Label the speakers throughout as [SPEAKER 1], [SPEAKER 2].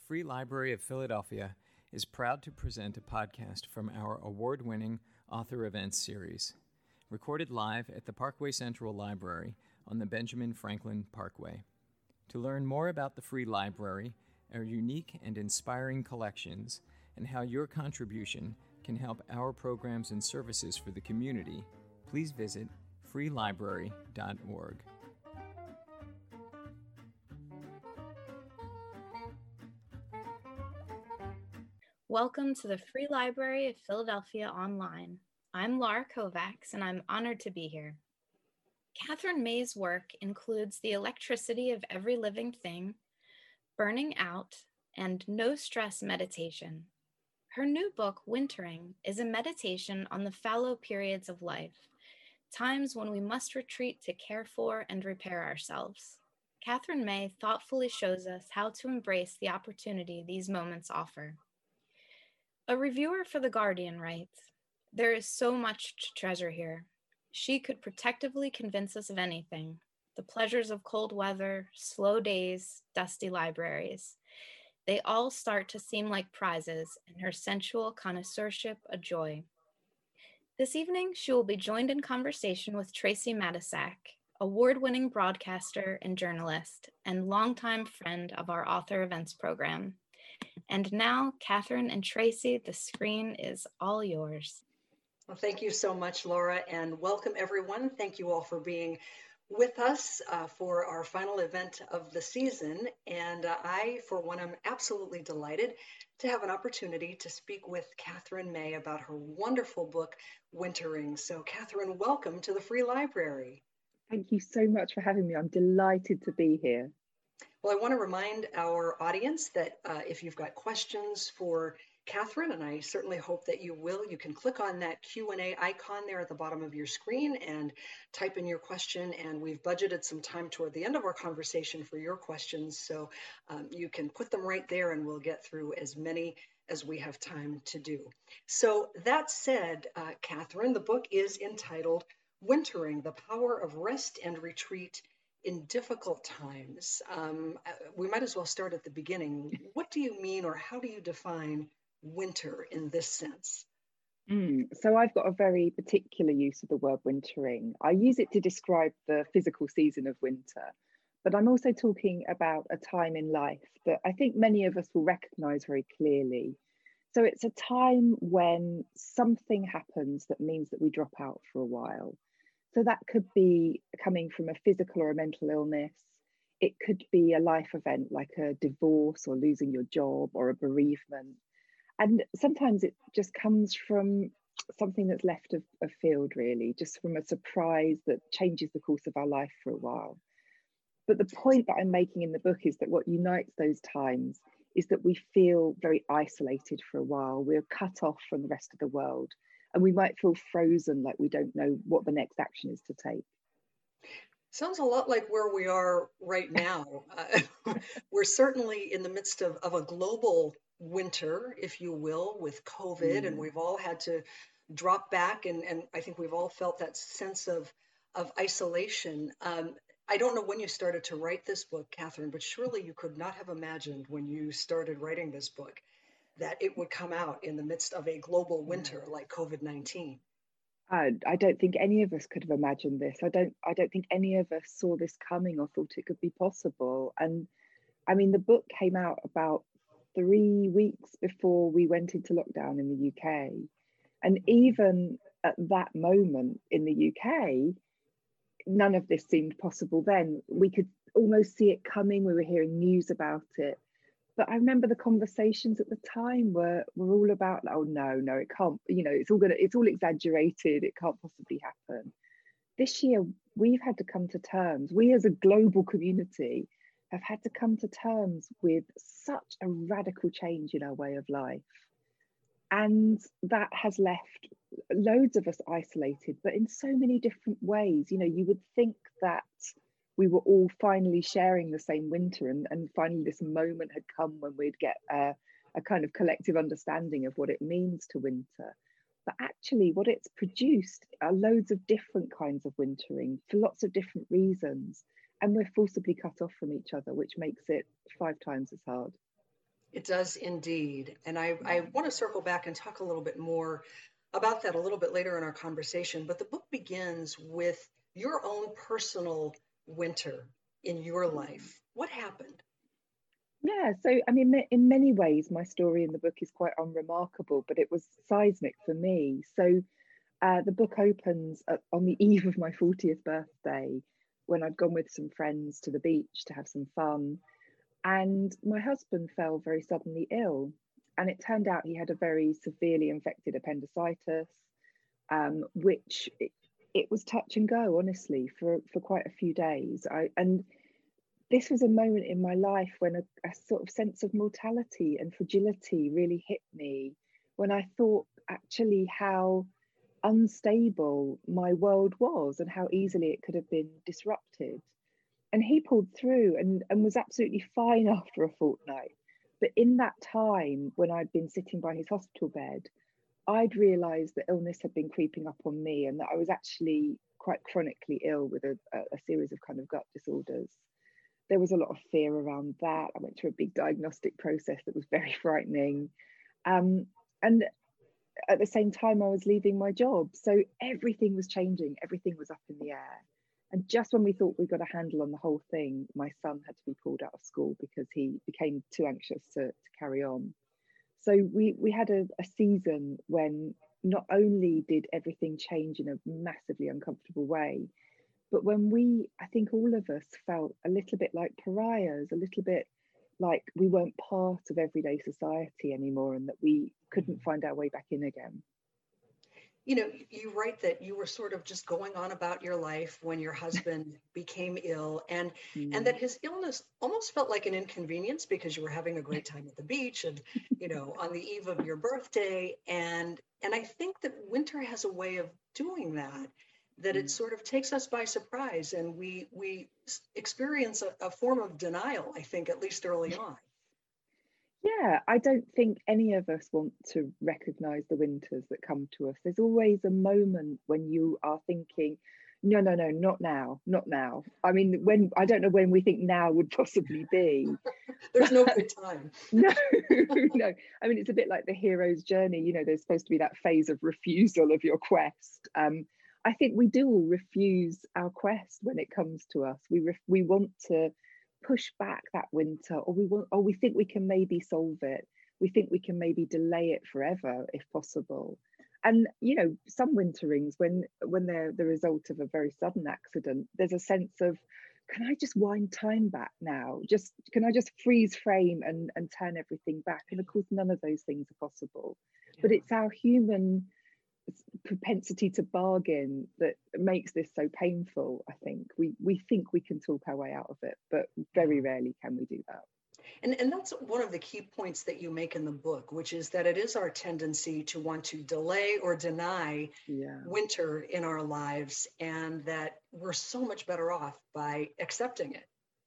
[SPEAKER 1] Free Library of Philadelphia is proud to present a podcast from our award-winning Author Events series, recorded live at the Parkway Central Library on the Benjamin Franklin Parkway. To learn more about the Free Library, our unique and inspiring collections, and how your contribution can help our programs and services for the community, please visit freelibrary.org.
[SPEAKER 2] Welcome to the Free Library of Philadelphia Online. I'm Laura Kovacs, and I'm honored to be here. Katherine May's work includes The Electricity of Every Living Thing, Burning Out, and No Stress Meditation. Her new book, Wintering, is a meditation on the fallow periods of life, times when we must retreat to care for and repair ourselves. Katherine May thoughtfully shows us how to embrace the opportunity these moments offer. A reviewer for The Guardian writes, "There is so much to treasure here. She could protectively convince us of anything. The pleasures of cold weather, slow days, dusty libraries. They all start to seem like prizes, and her sensual connoisseurship a joy." This evening, she will be joined in conversation with Tracy Matisak, award-winning broadcaster and journalist, and longtime friend of our Author Events program. And now, Katherine and Tracy, the screen is all yours.
[SPEAKER 3] Well, thank you so much, Laura, and welcome everyone. Thank you all for being with us for our final event of the season. And I, for one, am absolutely delighted to have an opportunity to speak with Katherine May about her wonderful book, Wintering. So Katherine, welcome to the Free Library.
[SPEAKER 4] Thank you so much for having me. I'm delighted to be here.
[SPEAKER 3] Well, I want to remind our audience that if you've got questions for Katherine, and I certainly hope that you will, you can click on that Q&A icon there at the bottom of your screen and type in your question. And we've budgeted some time toward the end of our conversation for your questions. So you can put them right there and we'll get through as many as we have time to do. So that said, Katherine, the book is entitled Wintering, The Power of Rest and Retreat in Difficult Times. We might as well start at the beginning. What do you mean, or how do you define winter in this sense?
[SPEAKER 4] So I've got a very particular use of the word wintering. I use it to describe the physical season of winter, but I'm also talking about a time in life that I think many of us will recognize very clearly. So it's a time when something happens that means that we drop out for a while. So that could be coming from a physical or a mental illness. It could be a life event like a divorce or losing your job or a bereavement. And sometimes it just comes from something that's left of field, really, just from a surprise that changes the course of our life for a while. But the point that I'm making in the book is that what unites those times is that we feel very isolated for a while. We're cut off from the rest of the world. And we might feel frozen, like we don't know what the next action is to take.
[SPEAKER 3] Sounds a lot like where we are right now. We're certainly in the midst of a global winter, if you will, with COVID, and we've all had to drop back, and I think we've all felt that sense of isolation. I don't know when you started to write this book, Katherine, but surely you could not have imagined when you started writing this book that it would come out in the midst of a global winter like COVID-19.
[SPEAKER 4] I don't think any of us could have imagined this. I don't think any of us saw this coming or thought it could be possible. And I mean, the book came out about 3 weeks before we went into lockdown in the UK. And even at that moment in the UK, none of this seemed possible then. We could almost see it coming. We were hearing news about it. But I remember the conversations at the time were all about, oh no, it can't, it's all exaggerated, it can't possibly happen. This year, we've had to come to terms, we as a global community have had to come to terms with such a radical change in our way of life. And that has left loads of us isolated, but in so many different ways. You would think that we were all finally sharing the same winter, and finally this moment had come when we'd get a kind of collective understanding of what it means to winter. But actually what it's produced are loads of different kinds of wintering for lots of different reasons. And we're forcibly cut off from each other, which makes it 5 times as hard.
[SPEAKER 3] It does indeed. And I want to circle back and talk a little bit more about that a little bit later in our conversation. But the book begins with your own personal winter in your life. What happened?
[SPEAKER 4] Yeah, so I mean, in many ways, my story in the book is quite unremarkable, but it was seismic for me. So the book opens on the eve of my 40th birthday when I'd gone with some friends to the beach to have some fun. And my husband fell very suddenly ill. And it turned out he had a very severely infected appendicitis, which it was touch and go, honestly, for quite a few days. And this was a moment in my life when a sort of sense of mortality and fragility really hit me, when I thought actually how unstable my world was and how easily it could have been disrupted. And he pulled through and was absolutely fine after a fortnight. But in that time, when I'd been sitting by his hospital bed, I'd realised that illness had been creeping up on me and that I was actually quite chronically ill with a series of kind of gut disorders. There was a lot of fear around that. I went through a big diagnostic process that was very frightening. And at the same time, I was leaving my job. So everything was changing, everything was up in the air. And just when we thought we got a handle on the whole thing, my son had to be pulled out of school because he became too anxious to carry on. So we had a season when not only did everything change in a massively uncomfortable way, but when I think all of us felt a little bit like pariahs, a little bit like we weren't part of everyday society anymore and that we couldn't find our way back in again.
[SPEAKER 3] You know, you write that you were sort of just going on about your life when your husband became ill, and that his illness almost felt like an inconvenience because you were having a great time at the beach and, you know, on the eve of your birthday. And I think that winter has a way of doing that, that it sort of takes us by surprise, and we experience a form of denial, I think, at least early on.
[SPEAKER 4] Yeah, I don't think any of us want to recognize the winters that come to us. There's always a moment when you are thinking, no, not now, not now. I mean, when I don't know when we think now would possibly be.
[SPEAKER 3] There's no good time.
[SPEAKER 4] No, no. I mean, it's a bit like the hero's journey. You know, there's supposed to be that phase of refusal of your quest. I think we do all refuse our quest when it comes to us. We want to push back that winter, or we think we can maybe solve it. We think we can maybe delay it forever if possible. And you know, some winterings, when they're the result of a very sudden accident, there's a sense of, can I just wind time back now? Can I just freeze frame and turn everything back? And of course, none of those things are possible. Yeah. But it's our human propensity to bargain that makes this so painful. I think we think we can talk our way out of it, but very rarely can we do that.
[SPEAKER 3] And that's one of the key points that you make in the book, which is that it is our tendency to want to delay or deny winter in our lives, and that we're so much better off by accepting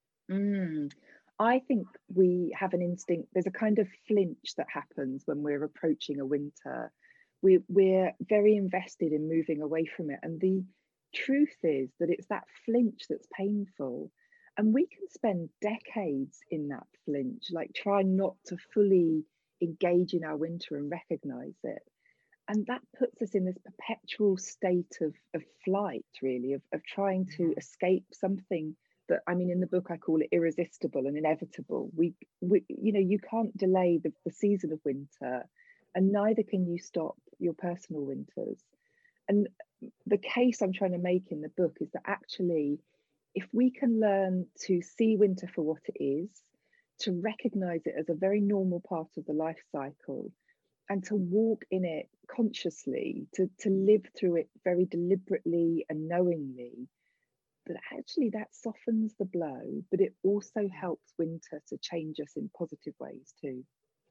[SPEAKER 3] it.
[SPEAKER 4] I think we have an instinct, there's a kind of flinch that happens when we're approaching a winter. We're very invested in moving away from it. And the truth is that it's that flinch that's painful. And we can spend decades in that flinch, like trying not to fully engage in our winter and recognize it. And that puts us in this perpetual state of flight, really, of trying to escape something that, I mean, in the book, I call it irresistible and inevitable. We you know, you can't delay the season of winter, and neither can you stop your personal winters. And the case I'm trying to make in the book is that actually, if we can learn to see winter for what it is, to recognize it as a very normal part of the life cycle, and to walk in it consciously, to live through it very deliberately and knowingly, that actually that softens the blow, but it also helps winter to change us in positive ways too.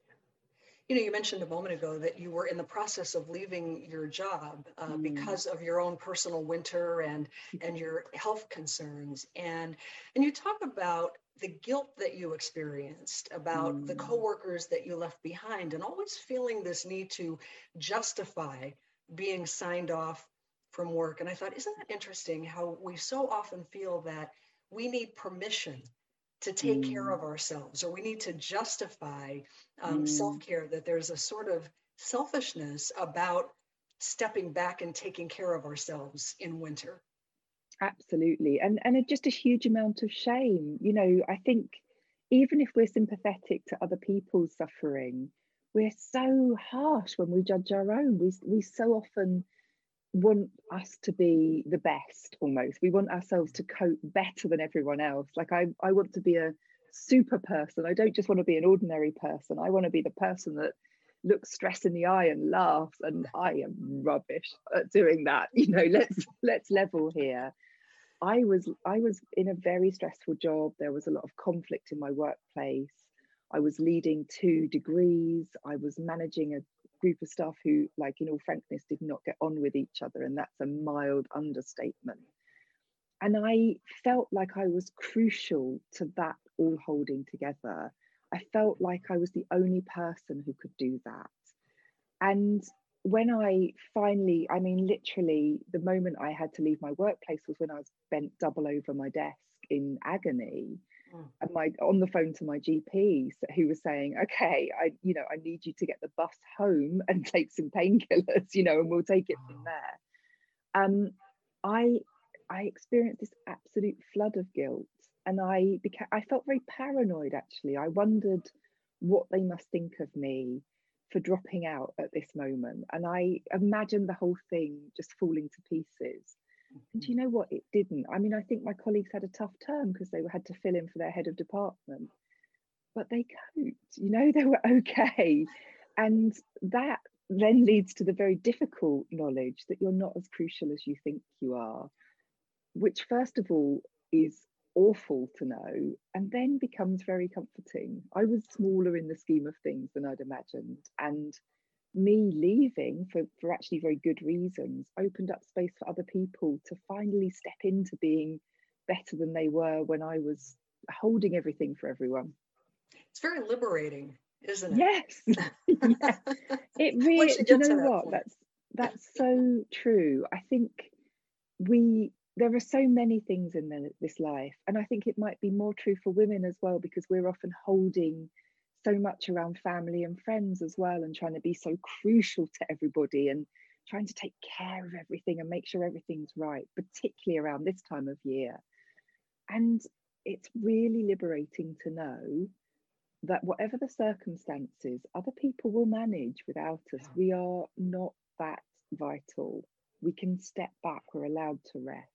[SPEAKER 3] You know, you mentioned a moment ago that you were in the process of leaving your job because of your own personal winter and your health concerns. And you talk about the guilt that you experienced, about the coworkers that you left behind, and always feeling this need to justify being signed off from work. And I thought, isn't that interesting how we so often feel that we need permission to take care of ourselves, or we need to justify self-care, that there's a sort of selfishness about stepping back and taking care of ourselves in winter.
[SPEAKER 4] Absolutely. And just a huge amount of shame. You know, I think even if we're sympathetic to other people's suffering, we're so harsh when we judge our own. We so often want us to be the best almost. We want ourselves to cope better than everyone else. Like I want to be a super person. I don't just want to be an ordinary person. I want to be the person that looks stress in the eye and laughs, and I am rubbish at doing that. You know, let's level here. I was in a very stressful job. There was a lot of conflict in my workplace. I was leading 2 degrees. I was managing a group of staff who, like, in all frankness, did not get on with each other, and that's a mild understatement. And I felt like I was crucial to that all holding together. I felt like I was the only person who could do that. And when I finally, I mean, literally, the moment I had to leave my workplace was when I was bent double over my desk in agony, and on the phone to my GP, who was saying, "Okay, I need you to get the bus home and take some painkillers, and we'll take it from there." I experienced this absolute flood of guilt, and I felt very paranoid. Actually, I wondered what they must think of me for dropping out at this moment, and I imagined the whole thing just falling to pieces. And you know what? It didn't. I mean, I think my colleagues had a tough term because they had to fill in for their head of department, but they coped. They were okay. And that then leads to the very difficult knowledge that you're not as crucial as you think you are, which first of all is awful to know, and then becomes very comforting. I was smaller in the scheme of things than I'd imagined, and me leaving for actually very good reasons opened up space for other people to finally step into being better than they were when I was holding everything for everyone.
[SPEAKER 3] It's very liberating, isn't it?
[SPEAKER 4] Yes. Yeah. It really, do you know what? That's so true. I think there are so many things in this life, and I think it might be more true for women as well, because we're often holding so much around family and friends as well, and trying to be so crucial to everybody and trying to take care of everything and make sure everything's right, particularly around this time of year. And it's really liberating to know that whatever the circumstances, other people will manage without us. We are not that vital. We can step back. We're allowed to rest.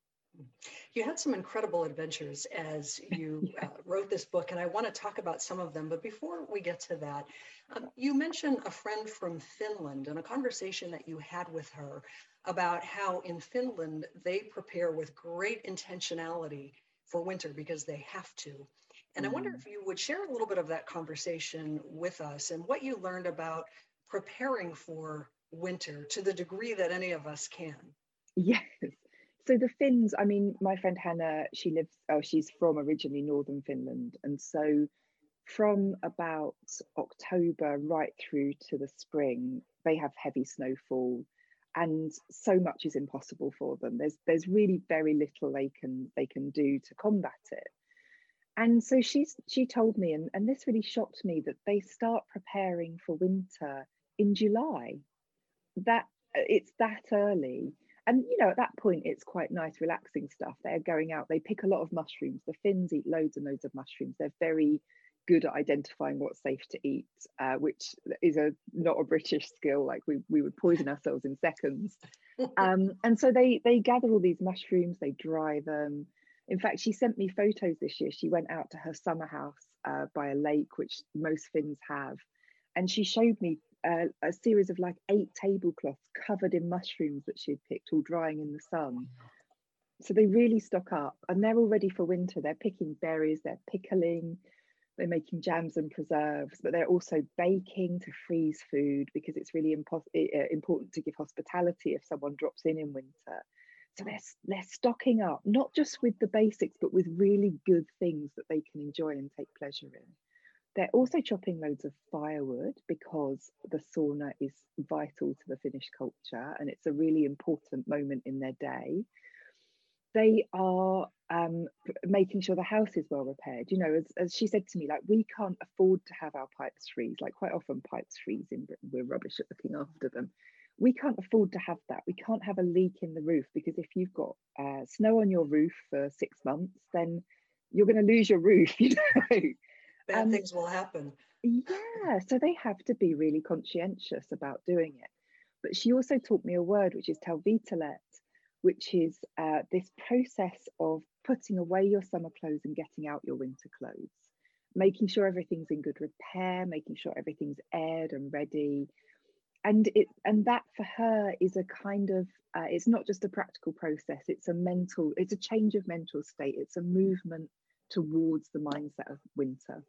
[SPEAKER 3] You had some incredible adventures as you wrote this book, and I want to talk about some of them. But before we get to that, you mentioned a friend from Finland and a conversation that you had with her about how in Finland they prepare with great intentionality for winter because they have to. And I wonder if you would share a little bit of that conversation with us and what you learned about preparing for winter to the degree that any of us can.
[SPEAKER 4] Yes. So the Finns, I mean, my friend Hannah, she's from originally northern Finland. And so from about October right through to the spring, they have heavy snowfall, and so much is impossible for them. There's really very little they can do to combat it. And so she told me, and this really shocked me, that they start preparing for winter in July. That it's that early. And, at that point, it's quite nice, relaxing stuff. They're going out, they pick a lot of mushrooms. The Finns eat loads and loads of mushrooms. They're very good at identifying what's safe to eat, which is not a British skill. Like we would poison ourselves in seconds. And so they gather all these mushrooms, they dry them. In fact, she sent me photos this year. She went out to her summer house by a lake, which most Finns have. And she showed me a series of like 8 tablecloths covered in mushrooms that she'd picked, all drying in the sun. So they really stock up, and they're all ready for winter. They're picking berries, they're pickling, they're making jams and preserves, but they're also baking to freeze food, because it's really important to give hospitality if someone drops in winter. So they're stocking up, not just with the basics, but with really good things that they can enjoy and take pleasure in. They're also chopping loads of firewood, because the sauna is vital to the Finnish culture, and it's a really important moment in their day. They are making sure the house is well repaired. You know, as she said to me, like, we can't afford to have our pipes freeze. Like, quite often pipes freeze in Britain. We're rubbish at looking after them. We can't afford to have that. We can't have a leak in the roof, because if you've got snow on your roof for 6 months, then you're going to lose your roof, you know.
[SPEAKER 3] Bad things will happen.
[SPEAKER 4] Yeah, so they have to be really conscientious about doing it. But she also taught me a word, which is Talvitalet, which is this process of putting away your summer clothes and getting out your winter clothes, making sure everything's in good repair, making sure everything's aired and ready. And that for her is a kind of, it's not just a practical process, it's a change of mental state, it's a movement towards the mindset of winter.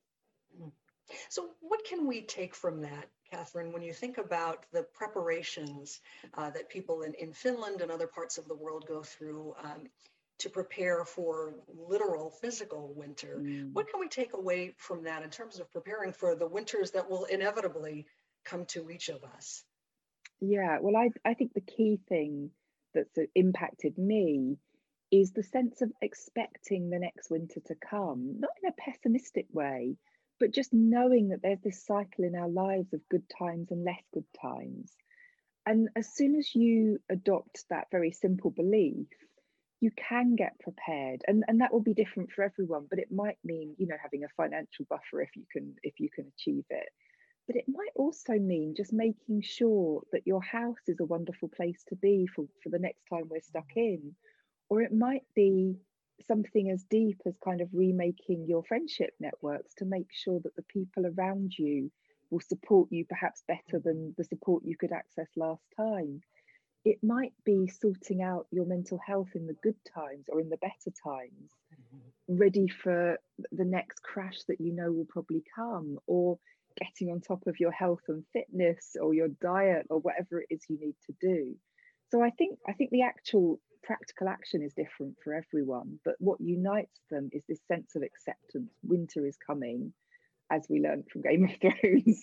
[SPEAKER 3] So what can we take from that, Catherine, when you think about the preparations that people in Finland and other parts of the world go through to prepare for literal physical winter? What can we take away from that in terms of preparing for the winters that will inevitably come to each of us?
[SPEAKER 4] Yeah, well, I think the key thing that's impacted me is the sense of expecting the next winter to come, not in a pessimistic way, but just knowing that there's this cycle in our lives of good times and less good times. And as soon as you adopt that very simple belief, you can get prepared, and that will be different for everyone, but it might mean, you know, having a financial buffer if you can achieve it. But it might also mean just making sure that your house is a wonderful place to be for the next time we're stuck in. Or it might be something as deep as kind of remaking your friendship networks to make sure that the people around you will support you perhaps better than the support you could access last time. It might be sorting out your mental health in the good times or in the better times, ready for the next crash that you know will probably come, or getting on top of your health and fitness or your diet or whatever it is you need to do. So I think the actual practical action is different for everyone, but what unites them is this sense of acceptance. Winter is coming, as we learned from Game of Thrones,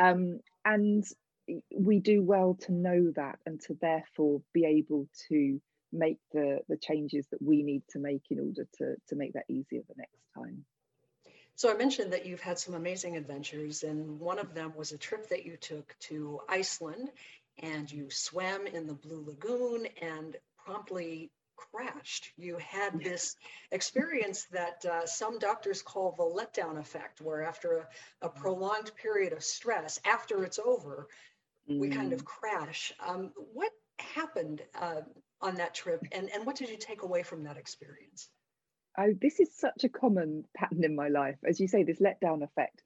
[SPEAKER 4] and we do well to know that and to therefore be able to make the changes that we need to make in order to make that easier the next time.
[SPEAKER 3] So I mentioned that you've had some amazing adventures, and one of them was a trip that you took to Iceland, and you swam in the Blue Lagoon and promptly crashed. You had this experience that some doctors call the letdown effect, where after a prolonged period of stress, after it's over, we kind of crash. What happened on that trip, and what did you take away from that experience?
[SPEAKER 4] Oh, this is such a common pattern in my life. As you say, this letdown effect.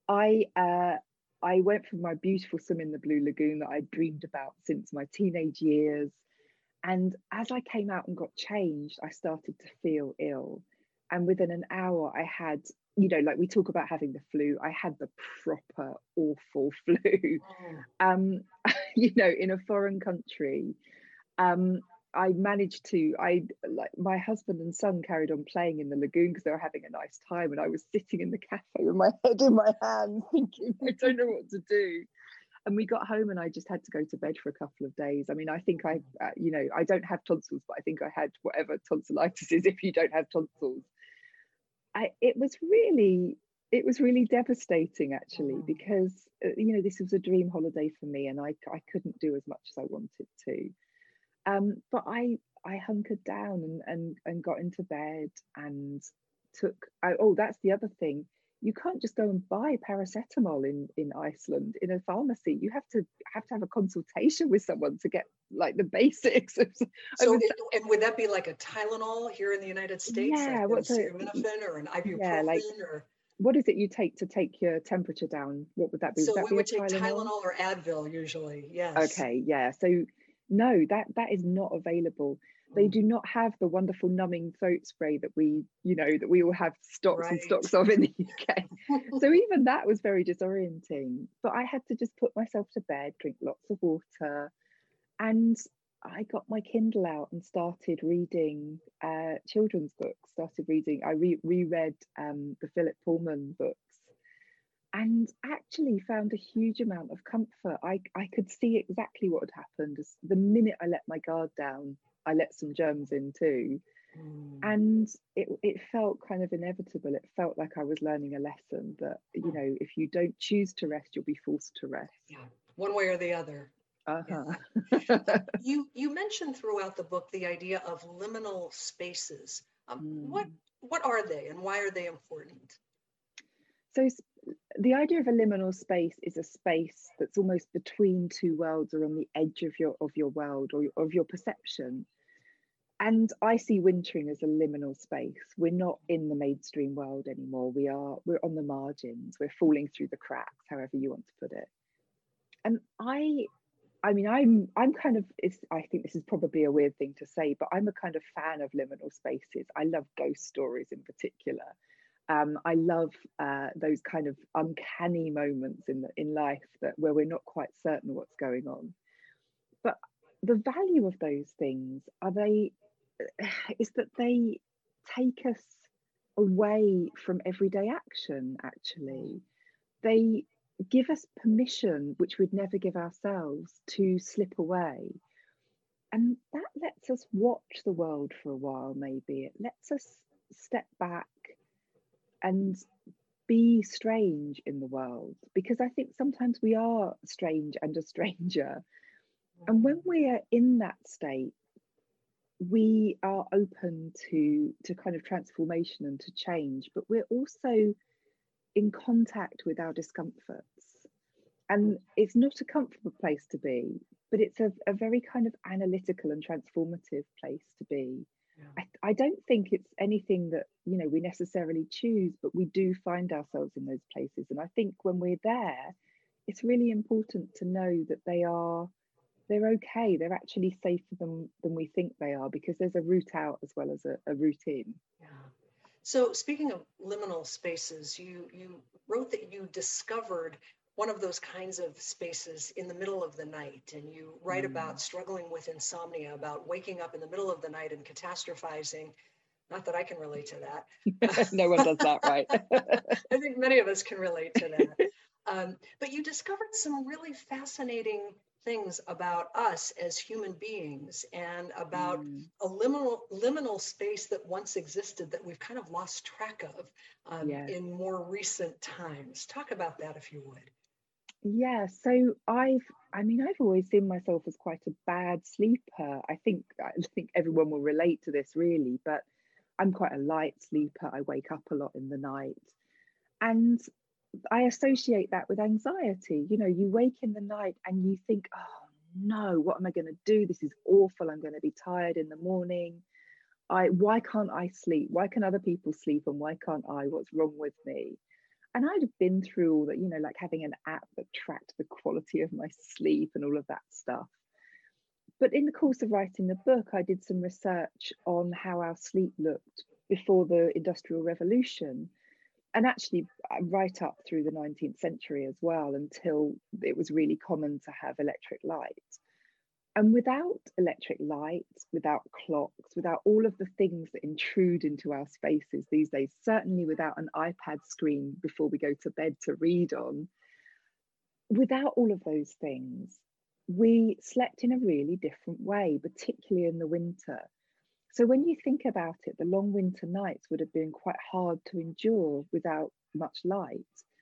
[SPEAKER 4] I went for my beautiful swim in the Blue Lagoon that I dreamed about since my teenage years. And as I came out and got changed, I started to feel ill. And within an hour, I had, you know, like we talk about having the flu, I had the proper awful flu. You know, in a foreign country. I managed to, like my husband and son carried on playing in the lagoon because they were having a nice time, and I was sitting in the cafe with my head in my hands thinking, I don't know what to do. And we got home and I just had to go to bed for a couple of days. I mean, I think you know, I don't have tonsils, but I think I had whatever tonsillitis is if you don't have tonsils. It was really devastating, actually, because, you know, this was a dream holiday for me, and I couldn't do as much as I wanted to. But I hunkered down and got into bed and took, that's the other thing. You can't just go and buy paracetamol in Iceland in a pharmacy. You have to have a consultation with someone to get like the basics.
[SPEAKER 3] So and would that be like a Tylenol here in the United States?
[SPEAKER 4] Yeah,
[SPEAKER 3] like what's acetaminophen or an ibuprofen? Yeah, like, or
[SPEAKER 4] what is it you take your temperature down? What would that be?
[SPEAKER 3] So
[SPEAKER 4] would that
[SPEAKER 3] we would take Tylenol or Advil usually. Yes.
[SPEAKER 4] Okay. Yeah. So no, that is not available. They do not have the wonderful numbing throat spray that we all have stocks and stocks of in the UK. So even that was very disorienting. But I had to just put myself to bed, drink lots of water, and I got my Kindle out and started reading children's books. I reread the Philip Pullman books, and actually found a huge amount of comfort. I could see exactly what had happened. The minute I let my guard down, I let some germs in too. And it felt kind of inevitable. It felt like I was learning a lesson that, you know, if you don't choose to rest, you'll be forced to rest.
[SPEAKER 3] Yeah, one way or the other.
[SPEAKER 4] Uh-huh.
[SPEAKER 3] You mentioned throughout the book the idea of liminal spaces. What are they and why are they important?
[SPEAKER 4] So the idea of a liminal space is a space that's almost between two worlds or on the edge of your world or of your perception. And I see wintering as a liminal space. We're not in the mainstream world anymore. We're on the margins. We're falling through the cracks, however you want to put it. And I mean, I'm kind of, I think this is probably a weird thing to say, but I'm a kind of fan of liminal spaces. I love ghost stories in particular. I love those kind of uncanny moments in life where we're not quite certain what's going on. But the value of those things is that they take us away from everyday action. Actually, they give us permission, which we'd never give ourselves, to slip away. And that lets us watch the world for a while, maybe. It lets us step back and be strange in the world, because I think sometimes we are strange and a stranger. And when we are in that state, we are open to kind of transformation and to change, but we're also in contact with our discomforts. And it's not a comfortable place to be, but it's a very kind of analytical and transformative place to be. Yeah. I don't think it's anything that, you know, we necessarily choose, but we do find ourselves in those places. And I think when we're there, it's really important to know that they're okay. They're actually safer than we think they are, because there's a route out as well as a route in.
[SPEAKER 3] Yeah. So speaking of liminal spaces, you wrote that you discovered one of those kinds of spaces in the middle of the night, and you write about struggling with insomnia, about waking up in the middle of the night and catastrophizing. Not that I can relate to that.
[SPEAKER 4] No one does that, right?
[SPEAKER 3] I think many of us can relate to that. But you discovered some really fascinating things about us as human beings and about a liminal space that once existed that we've kind of lost track of in more recent times. Talk about that if you would.
[SPEAKER 4] Yeah, so I've always seen myself as quite a bad sleeper. I think everyone will relate to this really, but I'm quite a light sleeper. I wake up a lot in the night. And I associate that with anxiety. You know, you wake in the night and you think, oh no, what am I going to do? This is awful. I'm going to be tired in the morning. Why can't I sleep? Why can other people sleep and why can't I? What's wrong with me? And I'd have been through all that, you know, like having an app that tracked the quality of my sleep and all of that stuff. But in the course of writing the book, I did some research on how our sleep looked before the Industrial Revolution, and actually right up through the 19th century as well, until it was really common to have electric light. And without electric light, without clocks, without all of the things that intrude into our spaces these days, certainly without an iPad screen before we go to bed to read on, without all of those things, we slept in a really different way, particularly in the winter. So when you think about it, the long winter nights would have been quite hard to endure without much light.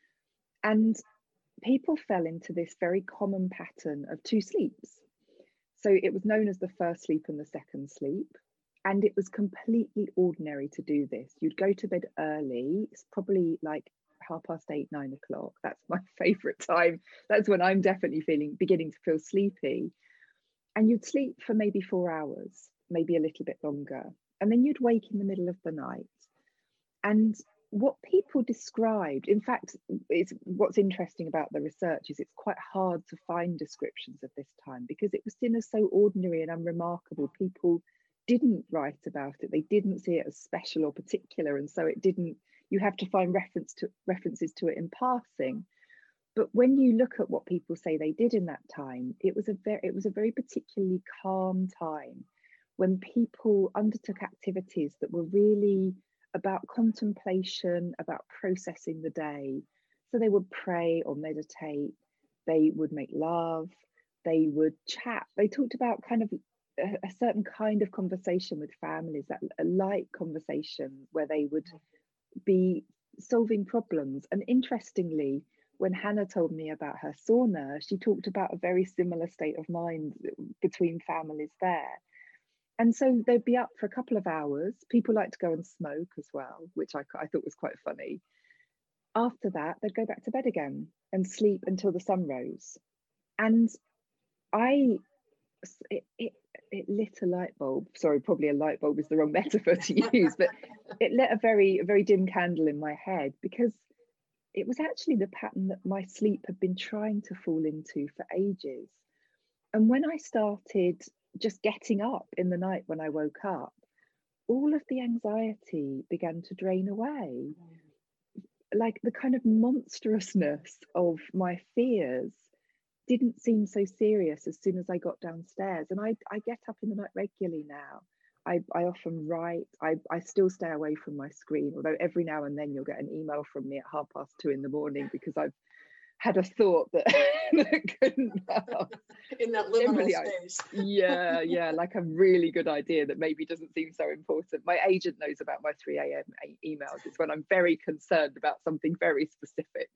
[SPEAKER 4] And people fell into this very common pattern of two sleeps. So it was known as the first sleep and the second sleep. And it was completely ordinary to do this. You'd go to bed early. It's probably like 8:30, 9 o'clock. That's my favorite time. That's when I'm definitely beginning to feel sleepy. And you'd sleep for maybe 4 hours, maybe a little bit longer. And then you'd wake in the middle of the night. And what people described, in fact, what's interesting about the research is it's quite hard to find descriptions of this time because it was seen as so ordinary and unremarkable. People didn't write about it. They didn't see it as special or particular. And so you have to find references to it in passing. But when you look at what people say they did in that time, it was a very particularly calm time when people undertook activities that were really about contemplation, about processing the day. So they would pray or meditate, they would make love, they would chat. They talked about kind of a certain kind of conversation with families, that a light conversation where they would be solving problems. And interestingly, when Hannah told me about her sauna, she talked about a very similar state of mind between families there. And so they'd be up for a couple of hours. People like to go and smoke as well, which I thought was quite funny. After that, they'd go back to bed again and sleep until the sun rose. And it lit a light bulb. Sorry, probably a light bulb is the wrong metaphor to use, but it lit a very dim candle in my head, because it was actually the pattern that my sleep had been trying to fall into for ages. And when I started just getting up in the night when I woke up, all of the anxiety began to drain away. Like the kind of monstrousness of my fears didn't seem so serious as soon as I got downstairs. And I get up in the night regularly now. I often write. I still stay away from my screen, although every now and then you'll get an email from me at 2:30 in the morning because I've had a thought that, that couldn't
[SPEAKER 3] in that liminal space.
[SPEAKER 4] Yeah, like a really good idea that maybe doesn't seem so important. My agent knows about my 3 a.m. emails. It's when I'm very concerned about something very specific.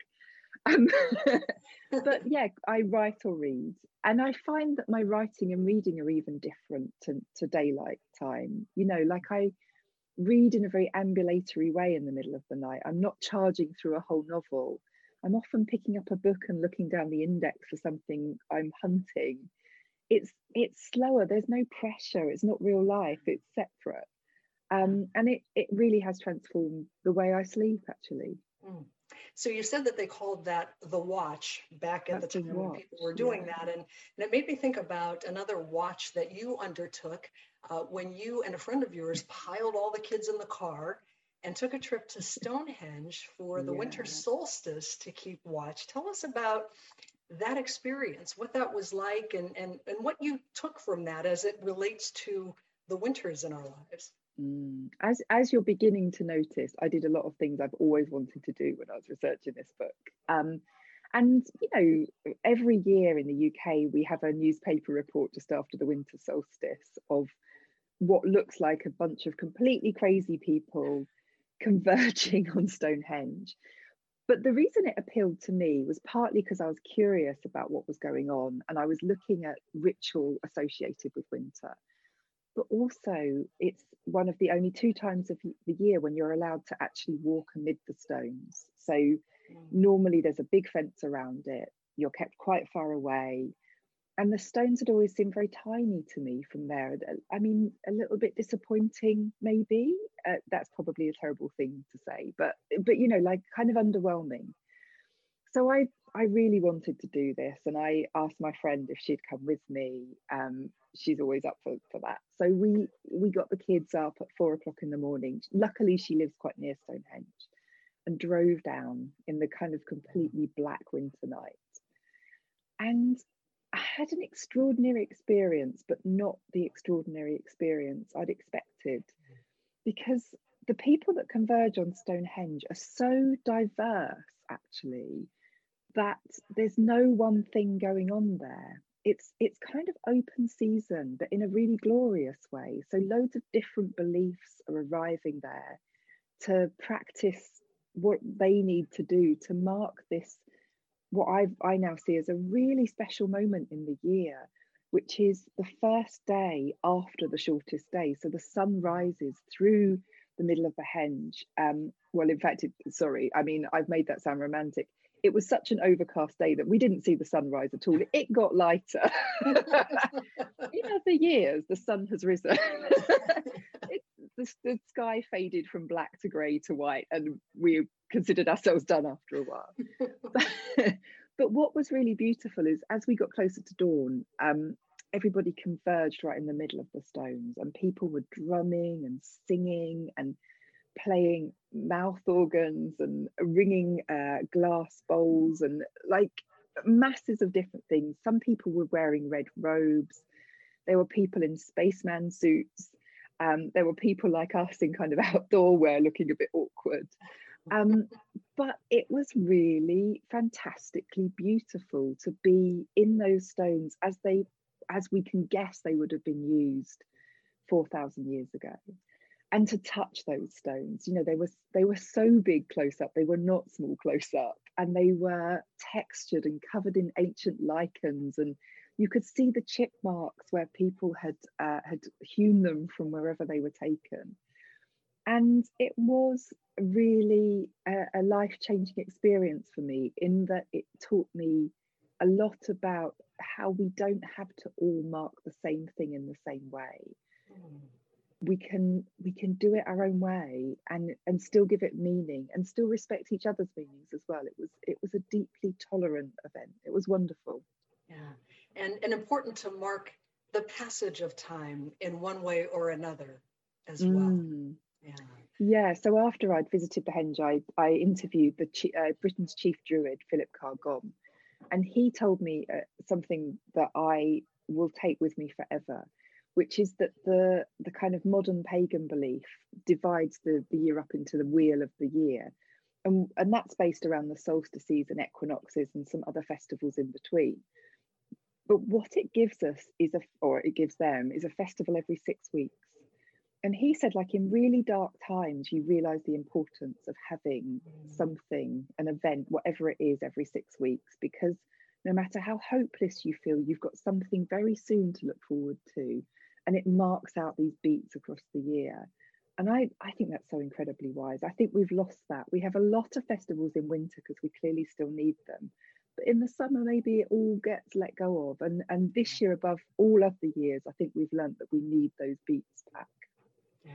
[SPEAKER 4] But yeah, I write or read, and I find that my writing and reading are even different to daylight time. You know, like I read in a very ambulatory way in the middle of the night. I'm not charging through a whole novel. I'm often picking up a book and looking down the index for something I'm hunting. It's slower. There's no pressure. It's not real life. It's separate, and it really has transformed the way I sleep, actually.
[SPEAKER 3] So you said that they called that the watch back at the time when people were doing that. And it made me think about another watch that you undertook when you and a friend of yours piled all the kids in the car and took a trip to Stonehenge for the winter solstice to keep watch. Tell us about that experience, what that was like, and what you took from that as it relates to the winters in our lives.
[SPEAKER 4] As you're beginning to notice, I did a lot of things I've always wanted to do when I was researching this book. And, you know, every year in the UK, we have a newspaper report just after the winter solstice of what looks like a bunch of completely crazy people converging on Stonehenge. But the reason it appealed to me was partly because I was curious about what was going on, and I was looking at ritual associated with winter. But also, it's one of the only 2 times of the year when you're allowed to actually walk amid the stones. So normally there's a big fence around it. You're kept quite far away. And the stones had always seemed very tiny to me from there. I mean, a little bit disappointing, maybe. That's probably a terrible thing to say, but you know, like kind of underwhelming. So I really wanted to do this, and I asked my friend if she'd come with me. She's always up for that. So we got the kids up at 4 o'clock in the morning. Luckily, she lives quite near Stonehenge, and drove down in the kind of completely black winter night. And I had an extraordinary experience, but not the extraordinary experience I'd expected, because the people that converge on Stonehenge are so diverse, actually, that there's no one thing going on there. It's kind of open season, but in a really glorious way. So loads of different beliefs are arriving there to practice what they need to do to mark this, what I now see as a really special moment in the year, which is the first day after the shortest day. So the sun rises through the middle of the henge. Well, in fact, I've made that sound romantic. It was such an overcast day that we didn't see the sunrise at all. It got lighter. In other years, the sun has risen. The sky faded from black to grey to white, and we considered ourselves done after a while. But what was really beautiful is, as we got closer to dawn, everybody converged right in the middle of the stones, and people were drumming and singing and playing mouth organs and ringing glass bowls and like masses of different things. Some people were wearing red robes. There were people in spaceman suits. There were people like us in kind of outdoor wear, looking a bit awkward. But it was really fantastically beautiful to be in those stones as they as we can guess they would have been used 4,000 years ago. And to touch those stones, you know, they were so big close up, they were not small close up, and they were textured and covered in ancient lichens, and you could see the chip marks where people had hewn them from wherever they were taken. And it was really a life-changing experience for me, in that it taught me a lot about how we don't have to all mark the same thing in the same way. We can do it our own way and still give it meaning and still respect each other's meanings as well. It was a deeply tolerant event. It was wonderful.
[SPEAKER 3] Yeah, and important to mark the passage of time in one way or another as well.
[SPEAKER 4] Yeah. So after I'd visited the Henge, I interviewed Britain's chief druid, Philip Carr-Gomm, and he told me something that I will take with me forever, which is that the kind of modern pagan belief divides the year up into the wheel of the year. And that's based around the solstices and equinoxes and some other festivals in between. But what it gives us is it gives them a festival every 6 weeks. And he said, like, in really dark times, you realize the importance of having something, an event, whatever it is, every 6 weeks, because no matter how hopeless you feel, you've got something very soon to look forward to. And it marks out these beats across the year. And I think that's so incredibly wise. I think we've lost that. We have a lot of festivals in winter because we clearly still need them. But in the summer, maybe it all gets let go of. And this year, above all other years, I think we've learned that we need those beats back.
[SPEAKER 3] Yeah.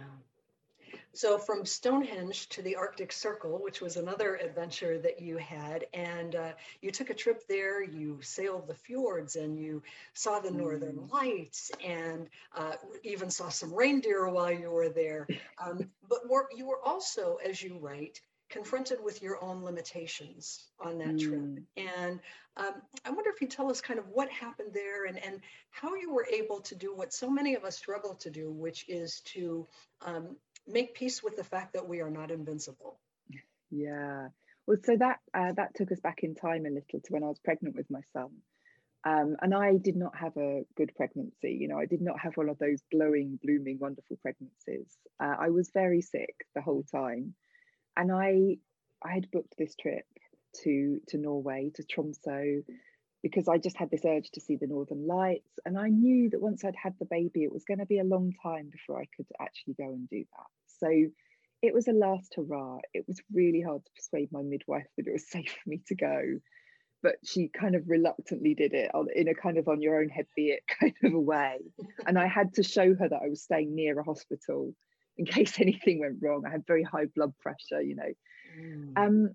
[SPEAKER 3] So from Stonehenge to the Arctic Circle, which was another adventure that you had, and you took a trip there, you sailed the fjords, and you saw the Northern Lights, and even saw some reindeer while you were there. But you were also, as you write, confronted with your own limitations on that trip. And I wonder if you tell us kind of what happened there and how you were able to do what so many of us struggle to do, which is to make peace with the fact that we are not invincible.
[SPEAKER 4] Yeah. Well, so that took us back in time a little to when I was pregnant with my son. And I did not have a good pregnancy. You know, I did not have one of those glowing, blooming, wonderful pregnancies. I was very sick the whole time. And I had booked this trip to Norway, to Tromsø, because I just had this urge to see the Northern Lights. And I knew that once I'd had the baby, it was going to be a long time before I could actually go and do that. So it was a last hurrah. It was really hard to persuade my midwife that it was safe for me to go. But she kind of reluctantly did it in a kind of on your own head be it kind of a way. And I had to show her that I was staying near a hospital in case anything went wrong. I had very high blood pressure, you know.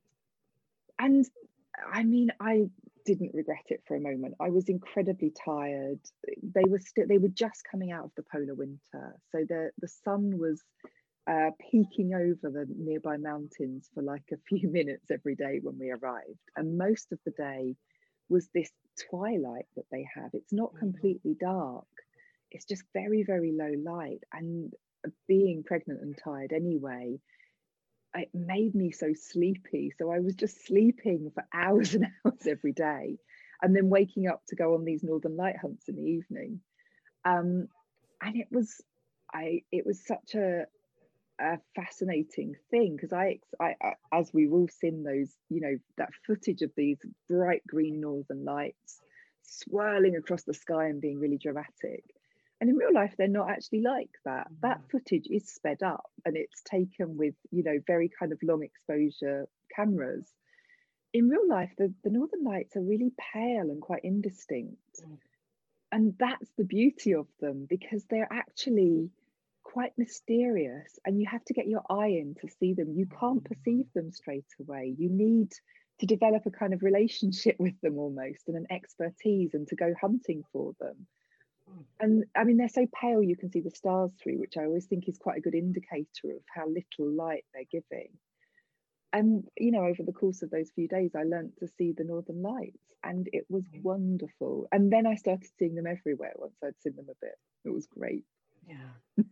[SPEAKER 4] And I mean, I didn't regret it for a moment. I was incredibly tired. They were just coming out of the polar winter. So the sun was peeking over the nearby mountains for like a few minutes every day when we arrived. And most of the day was this twilight that they have. It's not completely dark. It's just very, very low light. And being pregnant and tired anyway, it made me so sleepy. So I was just sleeping for hours and hours every day, and then waking up to go on these Northern Light hunts in the evening. And it was such a fascinating thing, because I as we've all seen those, you know, that footage of these bright green Northern Lights swirling across the sky and being really dramatic. And in real life, they're not actually like that. That footage is sped up and it's taken with, you know, very kind of long exposure cameras. In real life, the Northern Lights are really pale and quite indistinct. And that's the beauty of them, because they're actually quite mysterious and you have to get your eye in to see them. You can't perceive them straight away. You need to develop a kind of relationship with them almost, and an expertise, and to go hunting for them. And I mean, they're so pale you can see the stars through, which I always think is quite a good indicator of how little light they're giving. And, you know, over the course of those few days, I learned to see the Northern Lights, and it was wonderful. And then I started seeing them everywhere once I'd seen them a bit. It was great.
[SPEAKER 3] Yeah.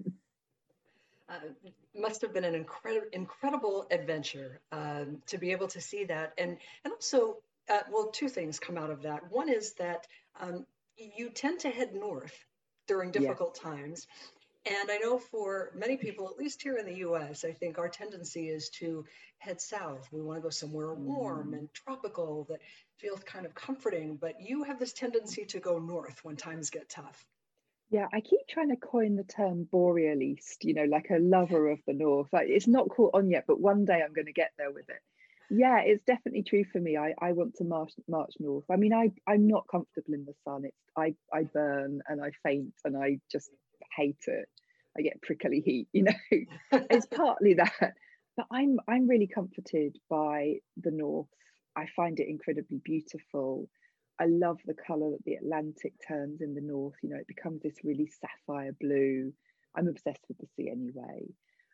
[SPEAKER 3] Must have been an incredible adventure to be able to see that. And also, well, two things come out of that. One is that you tend to head north during difficult times. And I know for many people, at least here in the US, I think our tendency is to head south. We want to go somewhere warm and tropical that feels kind of comforting, but you have this tendency to go north when times get tough.
[SPEAKER 4] Yeah, I keep trying to coin the term borealist, like a lover of the north. Like, it's not caught on yet, but one day I'm going to get there with it. Yeah, it's definitely true for me. I want to march north. I mean, I'm not comfortable in the sun. I burn and I faint and I just hate it. I get prickly heat, It's partly that, but I'm really comforted by the north. I find it incredibly beautiful. I love the colour that the Atlantic turns in the north. It becomes this really sapphire blue. I'm obsessed with the sea anyway.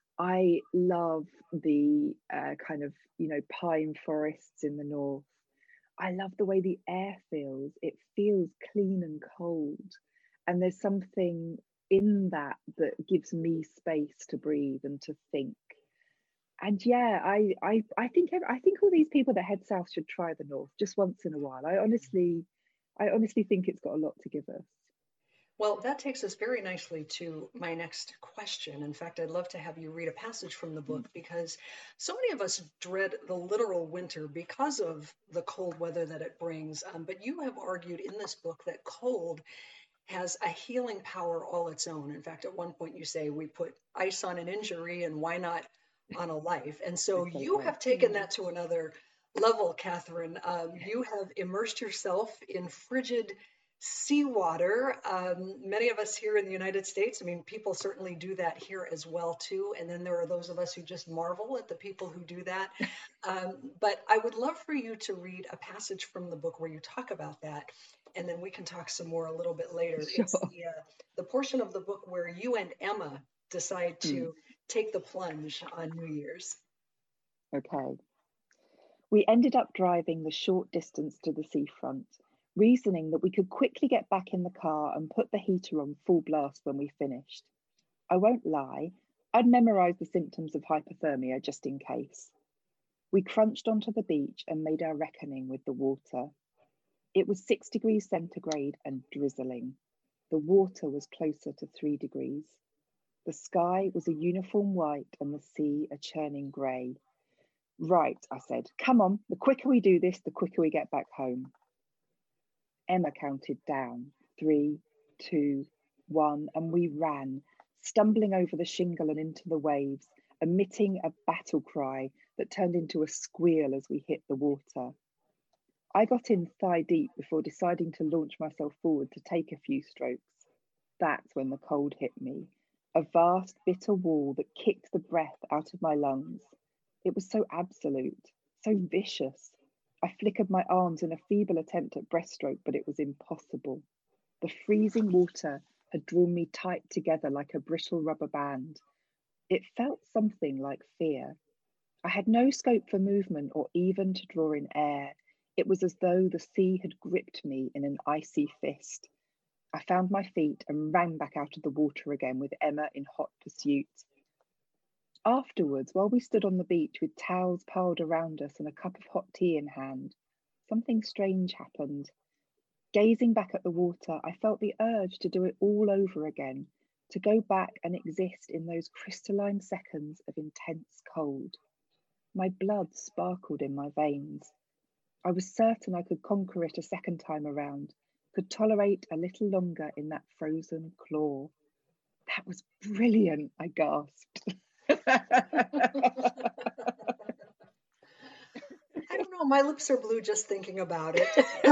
[SPEAKER 4] I love the kind of, pine forests in the north. I love the way the air feels. It feels clean and cold. And there's something in that gives me space to breathe and to think. And yeah, I think all these people that head south should try the north just once in a while. I honestly think it's got a lot to give us.
[SPEAKER 3] Well, that takes us very nicely to my next question. In fact, I'd love to have you read a passage from the book because so many of us dread the literal winter because of the cold weather that it brings. But you have argued in this book that cold has a healing power all its own. In fact, at one point you say we put ice on an injury and why not on a life? And so you have taken that to another level, Catherine. You have immersed yourself in frigid seawater. Many of us here in the United States, I mean, people certainly do that here as well too. And then there are those of us who just marvel at the people who do that. But I would love for you to read a passage from the book where you talk about that. And then we can talk some more a little bit later.
[SPEAKER 4] Sure.
[SPEAKER 3] It's the portion of the book where you and Emma decide to take the plunge on New Year's.
[SPEAKER 4] Okay. We ended up driving the short distance to the seafront, reasoning that we could quickly get back in the car and put the heater on full blast when we finished. I won't lie, I'd memorized the symptoms of hypothermia just in case. We crunched onto the beach and made our reckoning with the water. It was 6 degrees centigrade and drizzling. The water was closer to 3 degrees. The sky was a uniform white and the sea a churning grey. Right, I said, come on, the quicker we do this, the quicker we get back home. Emma counted down, 3, 2, 1, and we ran, stumbling over the shingle and into the waves, emitting a battle cry that turned into a squeal as we hit the water. I got in thigh deep before deciding to launch myself forward to take a few strokes. That's when the cold hit me, a vast, bitter wall that kicked the breath out of my lungs. It was so absolute, so vicious. I flickered my arms in a feeble attempt at breaststroke, but it was impossible. The freezing water had drawn me tight together like a brittle rubber band. It felt something like fear. I had no scope for movement or even to draw in air. It was as though the sea had gripped me in an icy fist. I found my feet and ran back out of the water again with Emma in hot pursuit. Afterwards, while we stood on the beach with towels piled around us and a cup of hot tea in hand, something strange happened. Gazing back at the water, I felt the urge to do it all over again, to go back and exist in those crystalline seconds of intense cold. My blood sparkled in my veins. I was certain I could conquer it a second time around, could tolerate a little longer in that frozen claw. That was brilliant, I gasped.
[SPEAKER 3] I don't know, my lips are blue just thinking about it.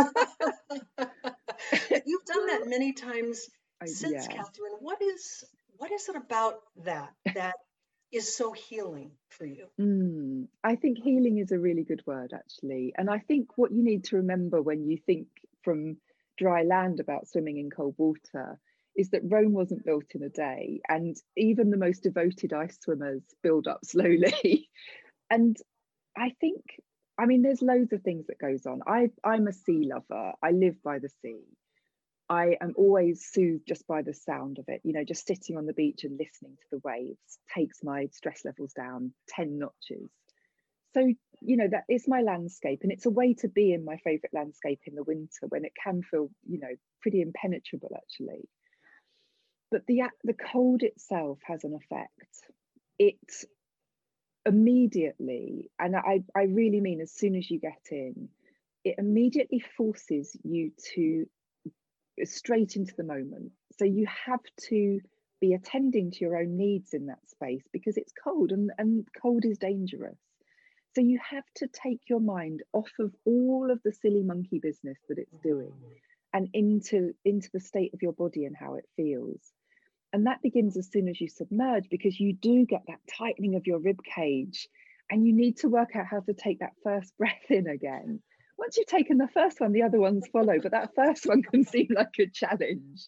[SPEAKER 3] You've done that many times since, Catherine. What is it about that is so healing for you?
[SPEAKER 4] I think healing is a really good word, actually. And I think what you need to remember when you think from dry land about swimming in cold water is that Rome wasn't built in a day. And even the most devoted ice swimmers build up slowly. And I think, there's loads of things that goes on. I'm a sea lover. I live by the sea. I am always soothed just by the sound of it. Just sitting on the beach and listening to the waves takes my stress levels down 10 notches. So, you know, that is my landscape, and it's a way to be in my favorite landscape in the winter when it can feel, you know, pretty impenetrable actually. But the cold itself has an effect. It immediately, and I really mean as soon as you get in, it immediately forces you to straight into the moment. So you have to be attending to your own needs in that space because it's cold, and cold is dangerous. So you have to take your mind off of all of the silly monkey business that it's doing and into the state of your body and how it feels. And that begins as soon as you submerge, because you do get that tightening of your rib cage, and you need to work out how to take that first breath in again. Once you've taken the first one, the other ones follow, but that first one can seem like a challenge.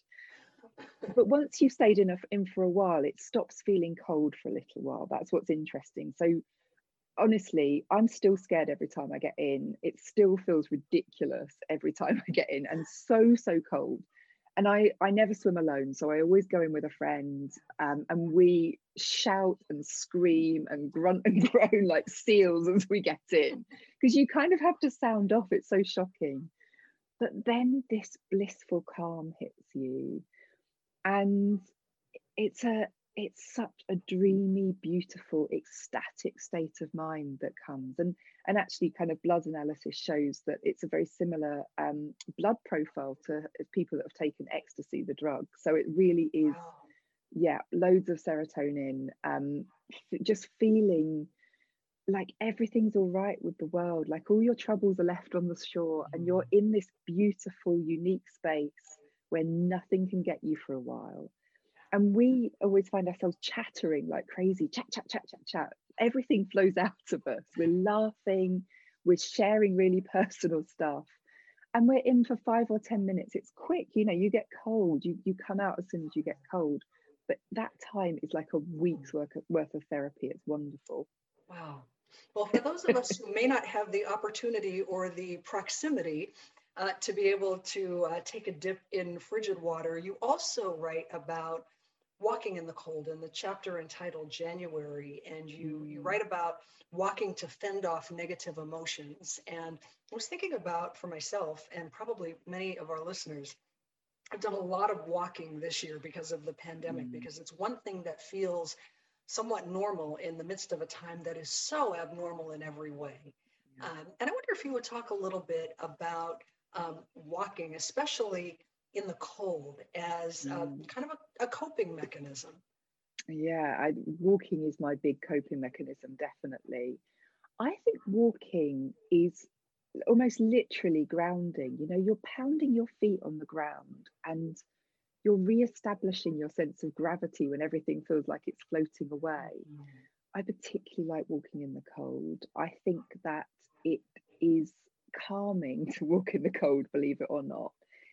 [SPEAKER 4] But once you've stayed in for a while, it stops feeling cold for a little while. That's what's interesting. So honestly, I'm still scared every time I get in. It still feels ridiculous every time I get in, and so cold. And I never swim alone, so I always go in with a friend, and we shout and scream and grunt and groan like seals as we get in, because you kind of have to sound off. It's so shocking. But then this blissful calm hits you, and it's such a dreamy, beautiful, ecstatic state of mind that comes. And actually kind of blood analysis shows that it's a very similar blood profile to people that have taken ecstasy, the drug. So it really is, yeah, loads of serotonin, just feeling like everything's all right with the world, like all your troubles are left on the shore, and you're in this beautiful, unique space where nothing can get you for a while. And we always find ourselves chattering like crazy, chat. Everything flows out of us. We're laughing, we're sharing really personal stuff. And we're in for 5 or 10 minutes. It's quick, you know, you get cold, you come out as soon as you get cold. But that time is like a week's worth of therapy. It's wonderful.
[SPEAKER 3] Wow. Well, for those of us who may not have the opportunity or the proximity to be able to take a dip in frigid water, you also write about walking in the cold in the chapter entitled January, and you write about walking to fend off negative emotions. And I was thinking about, for myself and probably many of our listeners, I've done a lot of walking this year because of the pandemic, because it's one thing that feels somewhat normal in the midst of a time that is so abnormal in every way. And I wonder if you would talk a little bit about walking, especially in the cold, as kind of a coping mechanism.
[SPEAKER 4] Yeah, walking is my big coping mechanism, definitely. I think walking is almost literally grounding. You know, you're pounding your feet on the ground and you're re-establishing your sense of gravity when everything feels like it's floating away. I particularly like walking in the cold. I think that it is calming to walk in the cold, believe it or not.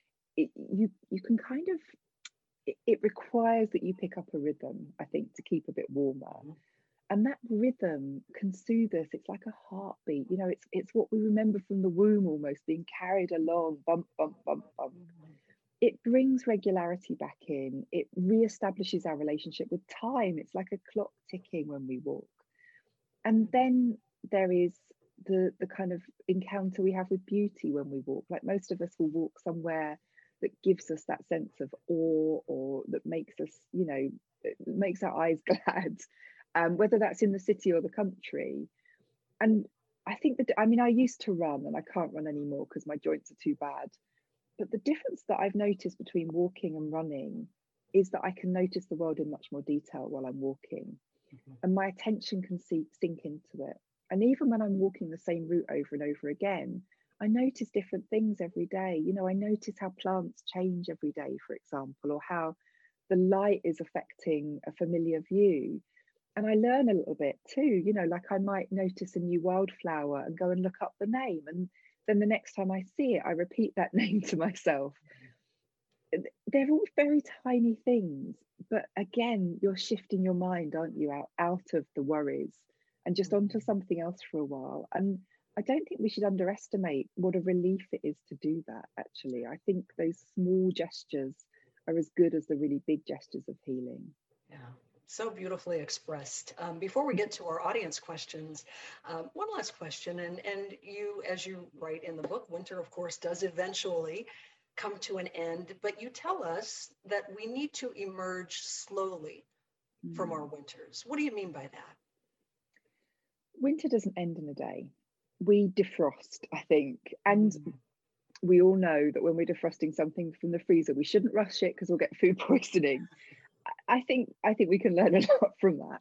[SPEAKER 4] You can kind of, it requires that you pick up a rhythm, I think, to keep a bit warmer. And that rhythm can soothe us. It's like a heartbeat, you know, it's what we remember from the womb, almost being carried along, bump, bump, bump, bump. It brings regularity back in. It reestablishes our relationship with time. It's like a clock ticking when we walk. And then there is the kind of encounter we have with beauty when we walk. Like most of us will walk somewhere that gives us that sense of awe, or that makes us, you know, makes our eyes glad, whether that's in the city or the country. And I think that, I mean, I used to run and I can't run anymore because my joints are too bad. But the difference that I've noticed between walking and running is that I can notice the world in much more detail while I'm walking, and my attention can sink into it. And even when I'm walking the same route over and over again, I notice different things every day. You know, I notice how plants change every day, for example, or how the light is affecting a familiar view. And I learn a little bit too, you know, like I might notice a new wildflower and go and look up the name. And then the next time I see it, I repeat that name to myself. They're all very tiny things, but again, you're shifting your mind, aren't you, out of the worries and just onto something else for a while. And I don't think we should underestimate what a relief it is to do that, actually. I think those small gestures are as good as the really big gestures of healing.
[SPEAKER 3] Yeah. So beautifully expressed. Before we get to our audience questions, one last question, and you, as you write in the book, winter, of course, does eventually come to an end, but you tell us that we need to emerge slowly from our winters. What do you mean by that?
[SPEAKER 4] Winter doesn't end in a day. We defrost, I think. And we all know that when we're defrosting something from the freezer, we shouldn't rush it because we'll get food poisoning. I think we can learn a lot from that.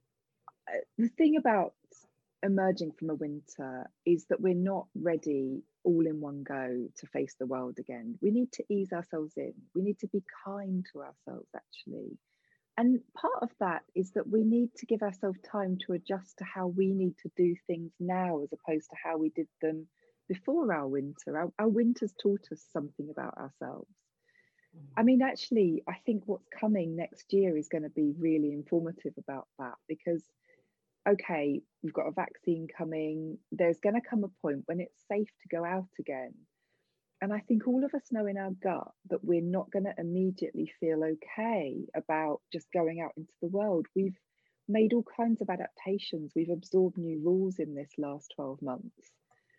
[SPEAKER 4] The thing about emerging from a winter is that we're not ready all in one go to face the world again. We need to ease ourselves in. We need to be kind to ourselves, actually. And part of that is that we need to give ourselves time to adjust to how we need to do things now as opposed to how we did them before our winter. Our winters taught us something about ourselves. I mean, actually, I think what's coming next year is going to be really informative about that because, okay, we've got a vaccine coming. There's going to come a point when it's safe to go out again. And I think all of us know in our gut that we're not going to immediately feel okay about just going out into the world. We've made all kinds of adaptations. We've absorbed new rules in this last 12 months.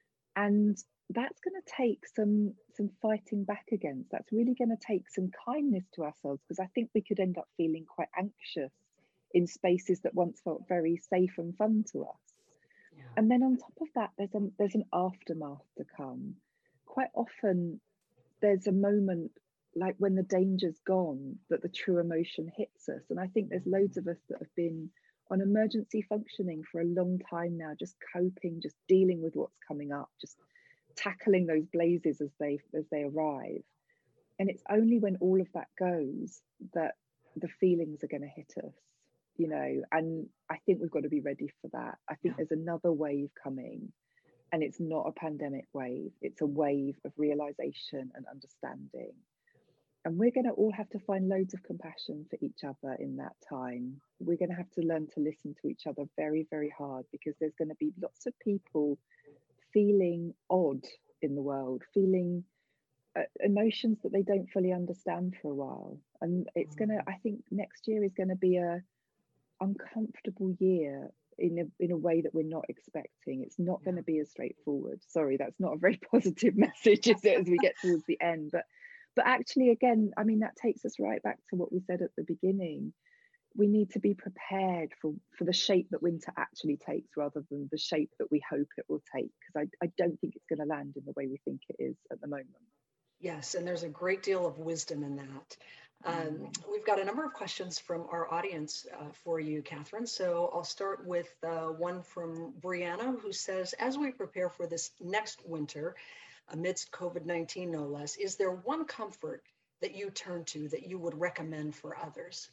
[SPEAKER 4] And that's going to take some fighting back against. That's really going to take some kindness to ourselves because I think we could end up feeling quite anxious in spaces that once felt very safe and fun to us. Yeah. And then on top of that, there's an aftermath to come. Quite often there's a moment like when the danger's gone that the true emotion hits us. And I think there's loads of us that have been on emergency functioning for a long time now, just coping, just dealing with what's coming up, just tackling those blazes as they arrive. And it's only when all of that goes that the feelings are going to hit us, you know, and I think we've got to be ready for that. I think there's another wave coming. And it's not a pandemic wave, it's a wave of realization and understanding. And we're going to all have to find loads of compassion for each other in that time. We're going to have to learn to listen to each other very, very hard because there's going to be lots of people feeling odd in the world, feeling emotions that they don't fully understand for a while. And it's going to, I think next year is going to be a uncomfortable year in a way that we're not expecting. It's not going to be as straightforward. Sorry, that's not a very positive message, is it, as we get towards the end? But actually, again, I mean, that takes us right back to what we said at the beginning. We need to be prepared for the shape that winter actually takes rather than the shape that we hope it will take, because I don't think it's going to land in the way we think it is at the moment.
[SPEAKER 3] Yes, and there's a great deal of wisdom in that. We've got a number of questions from our audience for you, Catherine. So I'll start with one from Brianna, who says, as we prepare for this next winter, amidst COVID-19 no less, is there one comfort that you turn to that you would recommend for others?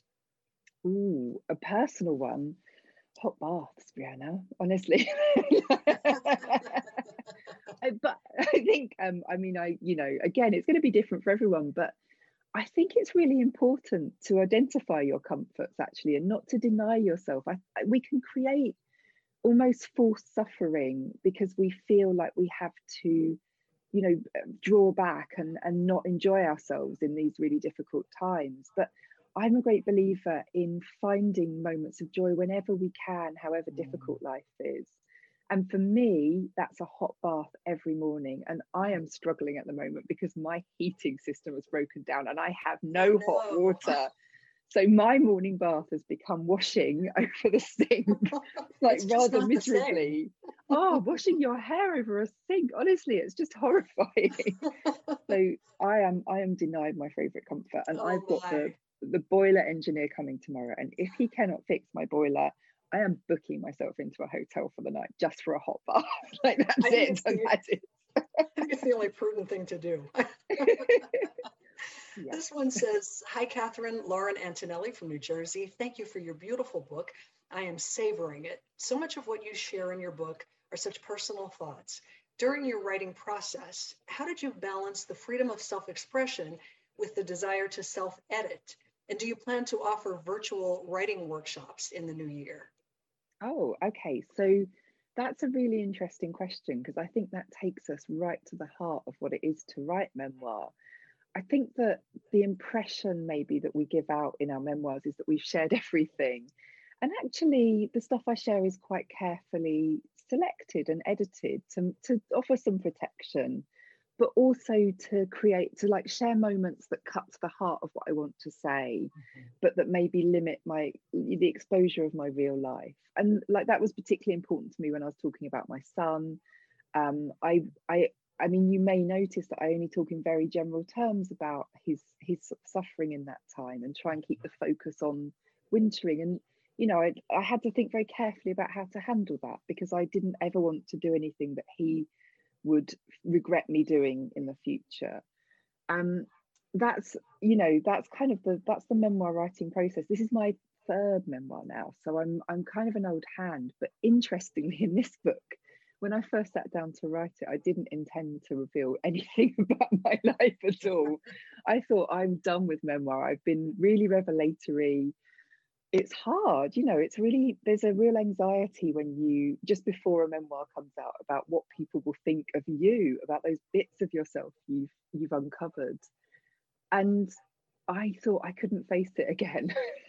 [SPEAKER 4] Ooh, a personal one. Hot baths, Brianna, honestly. But I think, again, it's going to be different for everyone, but I think it's really important to identify your comforts actually and not to deny yourself. We can create almost forced suffering because we feel like we have to, draw back and not enjoy ourselves in these really difficult times. But I'm a great believer in finding moments of joy whenever we can, however difficult life is. And for me, that's a hot bath every morning. And I am struggling at the moment because my heating system has broken down and I have no hot water. So my morning bath has become washing over the sink, like rather miserably. Washing your hair over a sink. Honestly, it's just horrifying. So I am denied my favorite comfort. And I've got the boiler engineer coming tomorrow. And if he cannot fix my boiler, I am booking myself into a hotel for the night just for a hot bath. Like that's it.
[SPEAKER 3] I think it's the only prudent thing to do. Yeah. This one says, hi, Catherine, Lauren Antonelli from New Jersey. Thank you for your beautiful book. I am savoring it. So much of what you share in your book are such personal thoughts. During your writing process, how did you balance the freedom of self-expression with the desire to self-edit? And do you plan to offer virtual writing workshops in the new year?
[SPEAKER 4] Oh, okay. So that's a really interesting question because I think that takes us right to the heart of what it is to write memoir. I think that the impression maybe that we give out in our memoirs is that we've shared everything. And actually, the stuff I share is quite carefully selected and edited to offer some protection, but also to like share moments that cut to the heart of what I want to say, but that maybe limit the exposure of my real life. And like that was particularly important to me when I was talking about my son. I mean, you may notice that I only talk in very general terms about his suffering in that time, and try and keep the focus on wintering. And I had to think very carefully about how to handle that, because I didn't ever want to do anything that he would regret me doing in the future. That's kind of that's the memoir writing process. This is my third memoir now, so I'm kind of an old hand. But interestingly, in this book, when I first sat down to write it, I didn't intend to reveal anything about my life at all. I thought, I'm done with memoir. I've been really revelatory. It's hard, it's really, there's a real anxiety when you, just before a memoir comes out, about what people will think of you, about those bits of yourself you've uncovered. And I thought I couldn't face it again.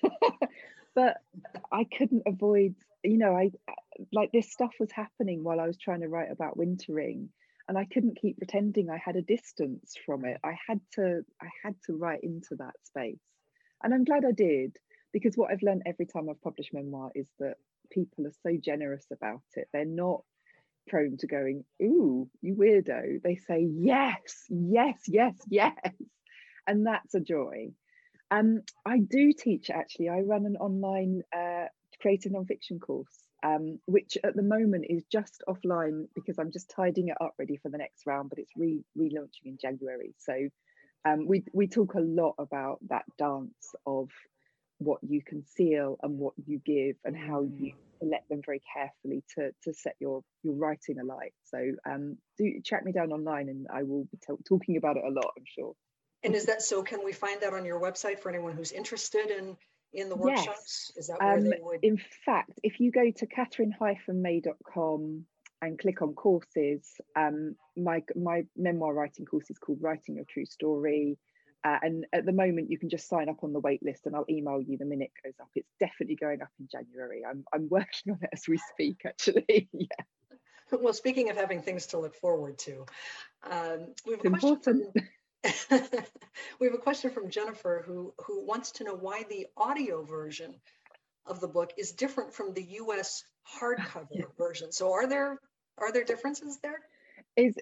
[SPEAKER 4] But I couldn't avoid, I like, this stuff was happening while I was trying to write about wintering, and I couldn't keep pretending I had a distance from it. I had to write into that space, and I'm glad I did, because what I've learned every time I've published memoir is that people are so generous about it. They're not prone to going, "Ooh, you weirdo." They say, "Yes, yes, yes, yes," and that's a joy. I do teach, actually. I run an online creative nonfiction course, which at the moment is just offline because I'm just tidying it up ready for the next round, but it's relaunching in January. So we talk a lot about that dance of what you conceal and what you give, and how you select them very carefully to set your writing alight. So do track me down online, and I will be talking about it a lot, I'm sure.
[SPEAKER 3] And is that so? Can we find that on your website for anyone who's interested in the workshops?
[SPEAKER 4] Yes.
[SPEAKER 3] Is that where they would?
[SPEAKER 4] In fact, if you go to katherine-may.com and click on courses, my memoir writing course is called Writing Your True Story. And at the moment, you can just sign up on the wait list, and I'll email you the minute it goes up. It's definitely going up in January. I'm working on it as we speak, actually. Yeah.
[SPEAKER 3] Well, speaking of having things to look forward to, we have a
[SPEAKER 4] question
[SPEAKER 3] from we have a question from Jennifer, who wants to know why the audio version of the book is different from the US hardcover version. So are there differences there?
[SPEAKER 4] It's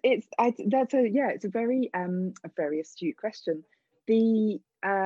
[SPEAKER 4] a very astute question. The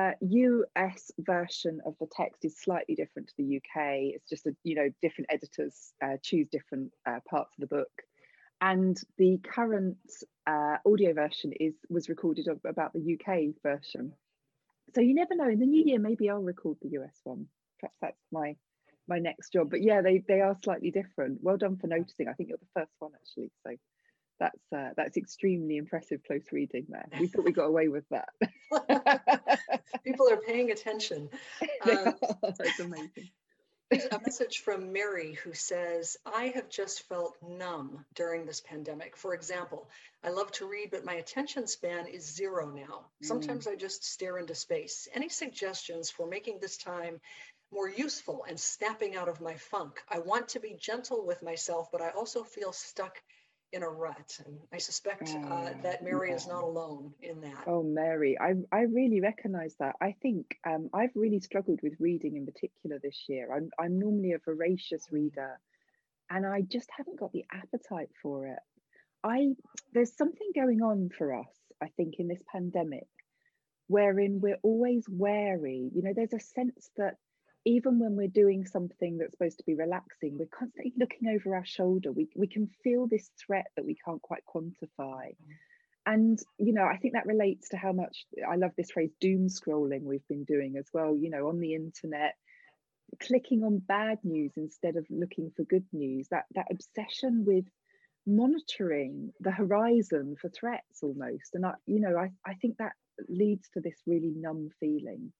[SPEAKER 4] US version of the text is slightly different to the UK. It's just different editors choose different parts of the book. And the current audio version was recorded about the UK version. So you never know. In the new year, maybe I'll record the US one. Perhaps that's my next job. But yeah, they are slightly different. Well done for noticing. I think you're the first one, actually. So that's extremely impressive close reading there. We thought we got away with that.
[SPEAKER 3] People are paying attention.
[SPEAKER 4] That's amazing.
[SPEAKER 3] A message from Mary, who says, I have just felt numb during this pandemic. For example, I love to read, but my attention span is 0 now. Sometimes I just stare into space. Any suggestions for making this time more useful and snapping out of my funk? I want to be gentle with myself, but I also feel stuck in a rut. And I suspect that Mary is not alone in that.
[SPEAKER 4] Oh, Mary, I really recognize that. I think I've really struggled with reading in particular this year. I'm normally a voracious reader, and I just haven't got the appetite for it. There's something going on for us, I think, in this pandemic, wherein we're always wary. There's a sense that even when we're doing something that's supposed to be relaxing, we're constantly looking over our shoulder. We can feel this threat that we can't quite quantify. And, I think that relates to how much, I love this phrase, doom scrolling we've been doing as well, on the internet, clicking on bad news instead of looking for good news, that obsession with monitoring the horizon for threats almost. And, I think that leads to this really numb feeling.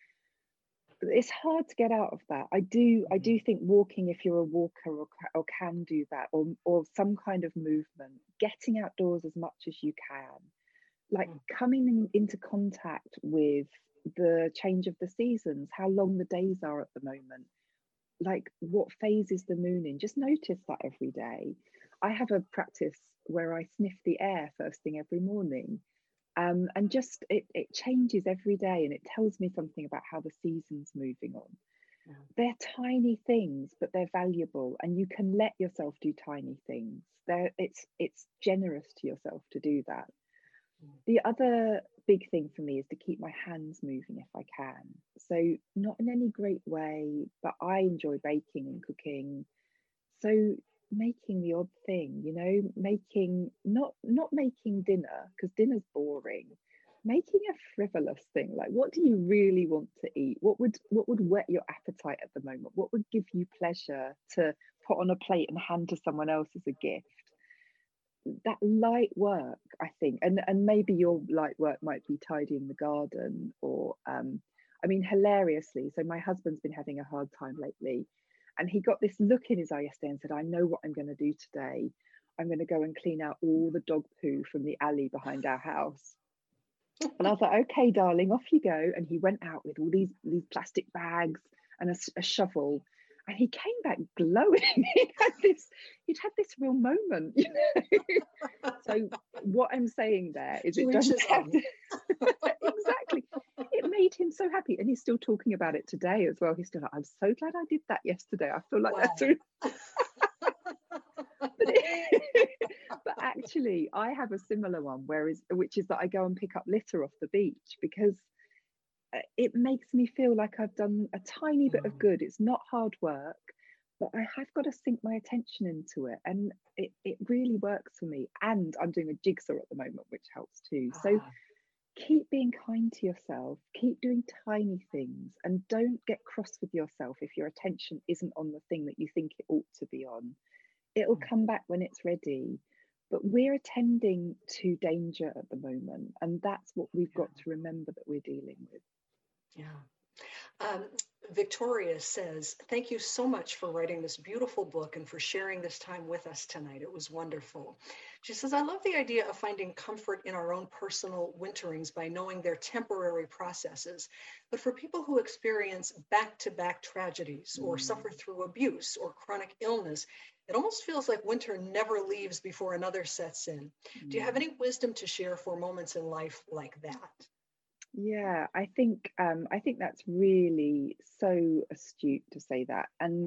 [SPEAKER 4] It's hard to get out of that. I do think walking, if you're a walker or can do that, or some kind of movement, getting outdoors as much as you can, like coming into contact with the change of the seasons, how long the days are at the moment, like what phase is the moon in. Just notice that every day. I have a practice where I sniff the air first thing every morning, and just it changes every day, and it tells me something about how the season's moving on.
[SPEAKER 3] Yeah.
[SPEAKER 4] They're tiny things, but they're valuable, and you can let yourself do tiny things. It's generous to yourself to do that. The other big thing for me is to keep my hands moving if I can. So not in any great way, but I enjoy baking and cooking. So making the odd thing, you know, making not making dinner, because dinner's boring. Making a frivolous thing, like what do you really want to eat? What would whet your appetite at the moment? What would give you pleasure to put on a plate and hand to someone else as a gift? That light work, I think, and maybe your light work might be tidying the garden, or I mean, hilariously, so my husband's been having a hard time lately, and he got this look in his eye yesterday and said, I know what I'm going to do today. I'm going to go and clean out all the dog poo from the alley behind our house. And I was like, okay, darling, off you go. And he went out with all these plastic bags and a shovel, and he came back glowing. He'd had this real moment, you know. So what I'm saying there is, it doesn't have to exactly. It made him so happy, and he's still talking about it today as well. He's still like, I'm so glad I did that yesterday. I feel like that's really... But actually, I have a similar one, which is that I go and pick up litter off the beach, because it makes me feel like I've done a tiny bit of good. It's not hard work, but I have got to sink my attention into it, and it really works for me. And I'm doing a jigsaw at the moment, which helps too. So keep being kind to yourself, keep doing tiny things, and don't get cross with yourself if your attention isn't on the thing that you think it ought to be on. It'll come back when it's ready. But we're attending to danger at the moment, and that's what we've got to remember that we're dealing with.
[SPEAKER 3] Yeah. Victoria says, thank you so much for writing this beautiful book and for sharing this time with us tonight. It was wonderful. She says, I love the idea of finding comfort in our own personal winterings by knowing they're temporary processes. But for people who experience back-to-back tragedies or suffer through abuse or chronic illness, it almost feels like winter never leaves before another sets in. Do you have any wisdom to share for moments in life like that?
[SPEAKER 4] Yeah, I think that's really so astute to say that. And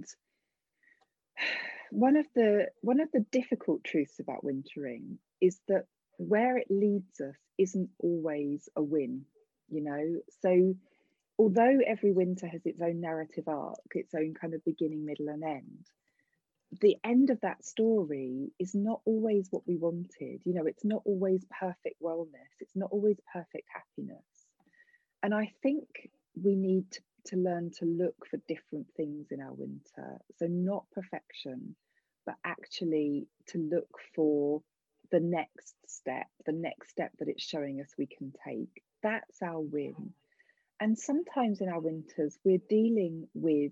[SPEAKER 4] one of the difficult truths about wintering is that where it leads us isn't always a win, you know. So although every winter has its own narrative arc, its own kind of beginning, middle, and end, the end of that story is not always what we wanted. You know, it's not always perfect wellness. It's not always perfect happiness. And I think we need to learn to look for different things in our winter. So not perfection, but actually to look for the next step that it's showing us we can take. That's our win. And sometimes in our winters, we're dealing with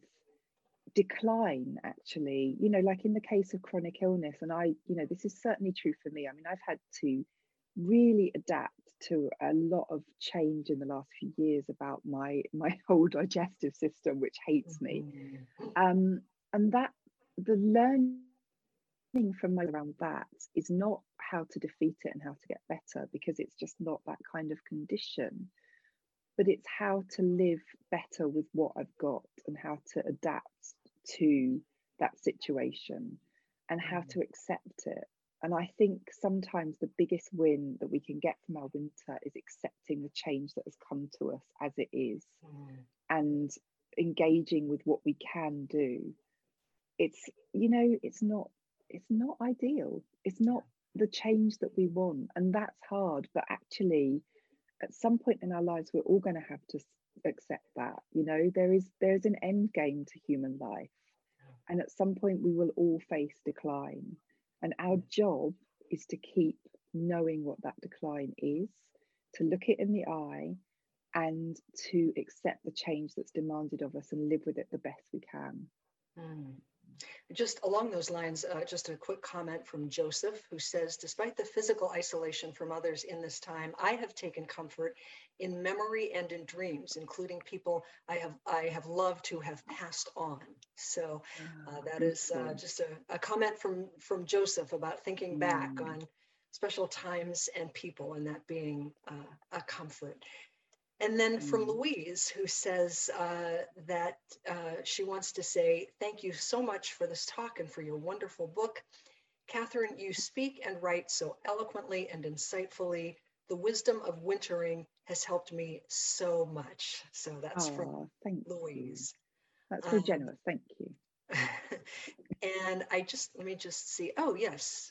[SPEAKER 4] decline, actually, you know, like in the case of chronic illness. And this is certainly true for me. I mean, I've had to really adapt to a lot of change in the last few years about my whole digestive system, which hates me. And that the learning from around that is not how to defeat it and how to get better, because it's just not that kind of condition, but it's how to live better with what I've got and how to adapt to that situation and how to accept it. And I think sometimes the biggest win that we can get from our winter is accepting the change that has come to us as it is, and engaging with what we can do. It's, you know, it's not ideal. It's not the change that we want, and that's hard. But actually, at some point in our lives, we're all going to have to accept that. You know, there's an end game to human life, and at some point we will all face decline. And our job is to keep knowing what that decline is, to look it in the eye, and to accept the change that's demanded of us and live with it the best we can.
[SPEAKER 3] Just along those lines, just a quick comment from Joseph, who says, despite the physical isolation from others in this time, I have taken comfort in memory and in dreams, including people I have loved who have passed on. So that is just a comment from Joseph about thinking back on special times and people, and that being a comfort. And then from Louise, who says that she wants to say, thank you so much for this talk and for your wonderful book. Catherine, you speak and write so eloquently and insightfully. The wisdom of wintering has helped me so much. So that's from Louise.
[SPEAKER 4] That's very generous. Thank you.
[SPEAKER 3] And let me just see. Oh, yes.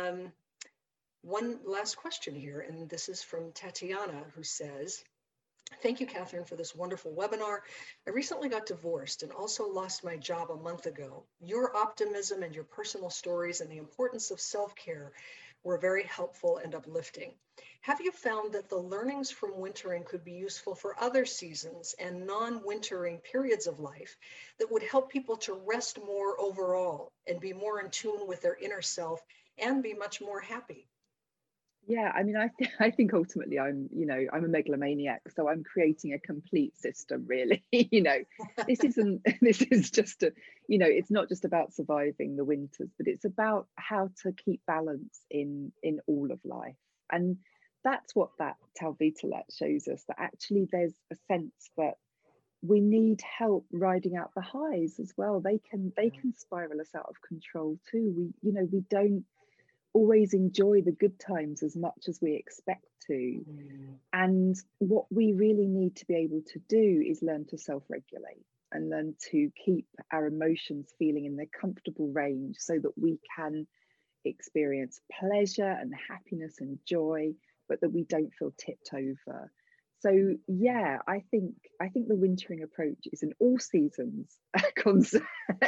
[SPEAKER 3] One last question here, and this is from Tatiana, who says, thank you, Catherine, for this wonderful webinar. I recently got divorced and also lost my job a month ago. Your optimism and your personal stories and the importance of self-care were very helpful and uplifting. Have you found that the learnings from wintering could be useful for other seasons and non-wintering periods of life that would help people to rest more overall and be more in tune with their inner self and be much more happy?
[SPEAKER 4] Yeah, I mean, I think ultimately I'm a megalomaniac, so I'm creating a complete system, really. This is just it's not just about surviving the winters, but it's about how to keep balance in all of life. And that's what that Tal Vitalat shows us, that actually there's a sense that we need help riding out the highs as well. They can spiral us out of control too. We don't always enjoy the good times as much as we expect to. And what we really need to be able to do is learn to self-regulate and learn to keep our emotions feeling in their comfortable range so that we can experience pleasure and happiness and joy, but that we don't feel tipped over. So yeah, I think the wintering approach is an all seasons concept.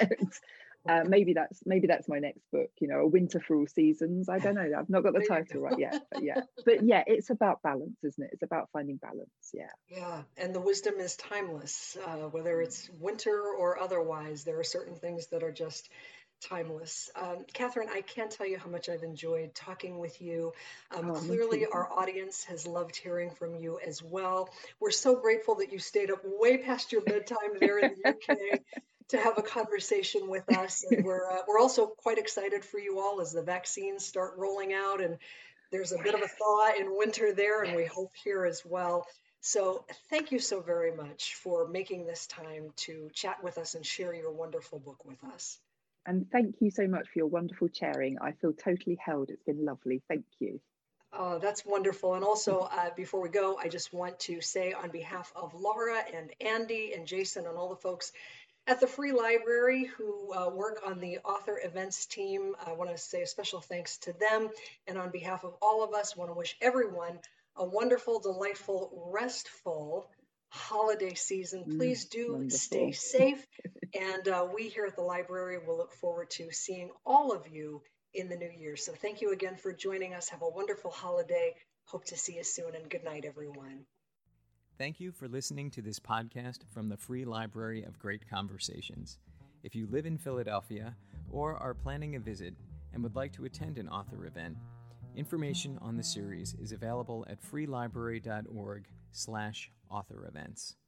[SPEAKER 4] Maybe that's my next book, A Winter for All Seasons. I don't know, I've not got the title right yet, but yeah, it's about balance, isn't it? It's about finding balance.
[SPEAKER 3] Yeah, and the wisdom is timeless, whether it's winter or otherwise. There are certain things that are just timeless. Catherine, I can't tell you how much I've enjoyed talking with you. Clearly our audience has loved hearing from you as well. We're so grateful that you stayed up way past your bedtime there in the UK to have a conversation with us. And we're also quite excited for you all as the vaccines start rolling out, and there's a bit of a thaw in winter there, and we hope here as well. So thank you so very much for making this time to chat with us and share your wonderful book with us.
[SPEAKER 4] And thank you so much for your wonderful chairing. I feel totally held. It's been lovely. Thank you.
[SPEAKER 3] Oh, that's wonderful. And also, before we go, I just want to say on behalf of Laura and Andy and Jason and all the folks at the Free Library who work on the author events team, I want to say a special thanks to them. And on behalf of all of us, I want to wish everyone a wonderful, delightful, restful holiday season. Please do stay safe. And we here at the library will look forward to seeing all of you in the new year. So thank you again for joining us. Have a wonderful holiday. Hope to see you soon, and good night, everyone.
[SPEAKER 1] Thank you for listening to this podcast from the Free Library of Great Conversations. If you live in Philadelphia or are planning a visit and would like to attend an author event, information on the series is available at freelibrary.org/author events.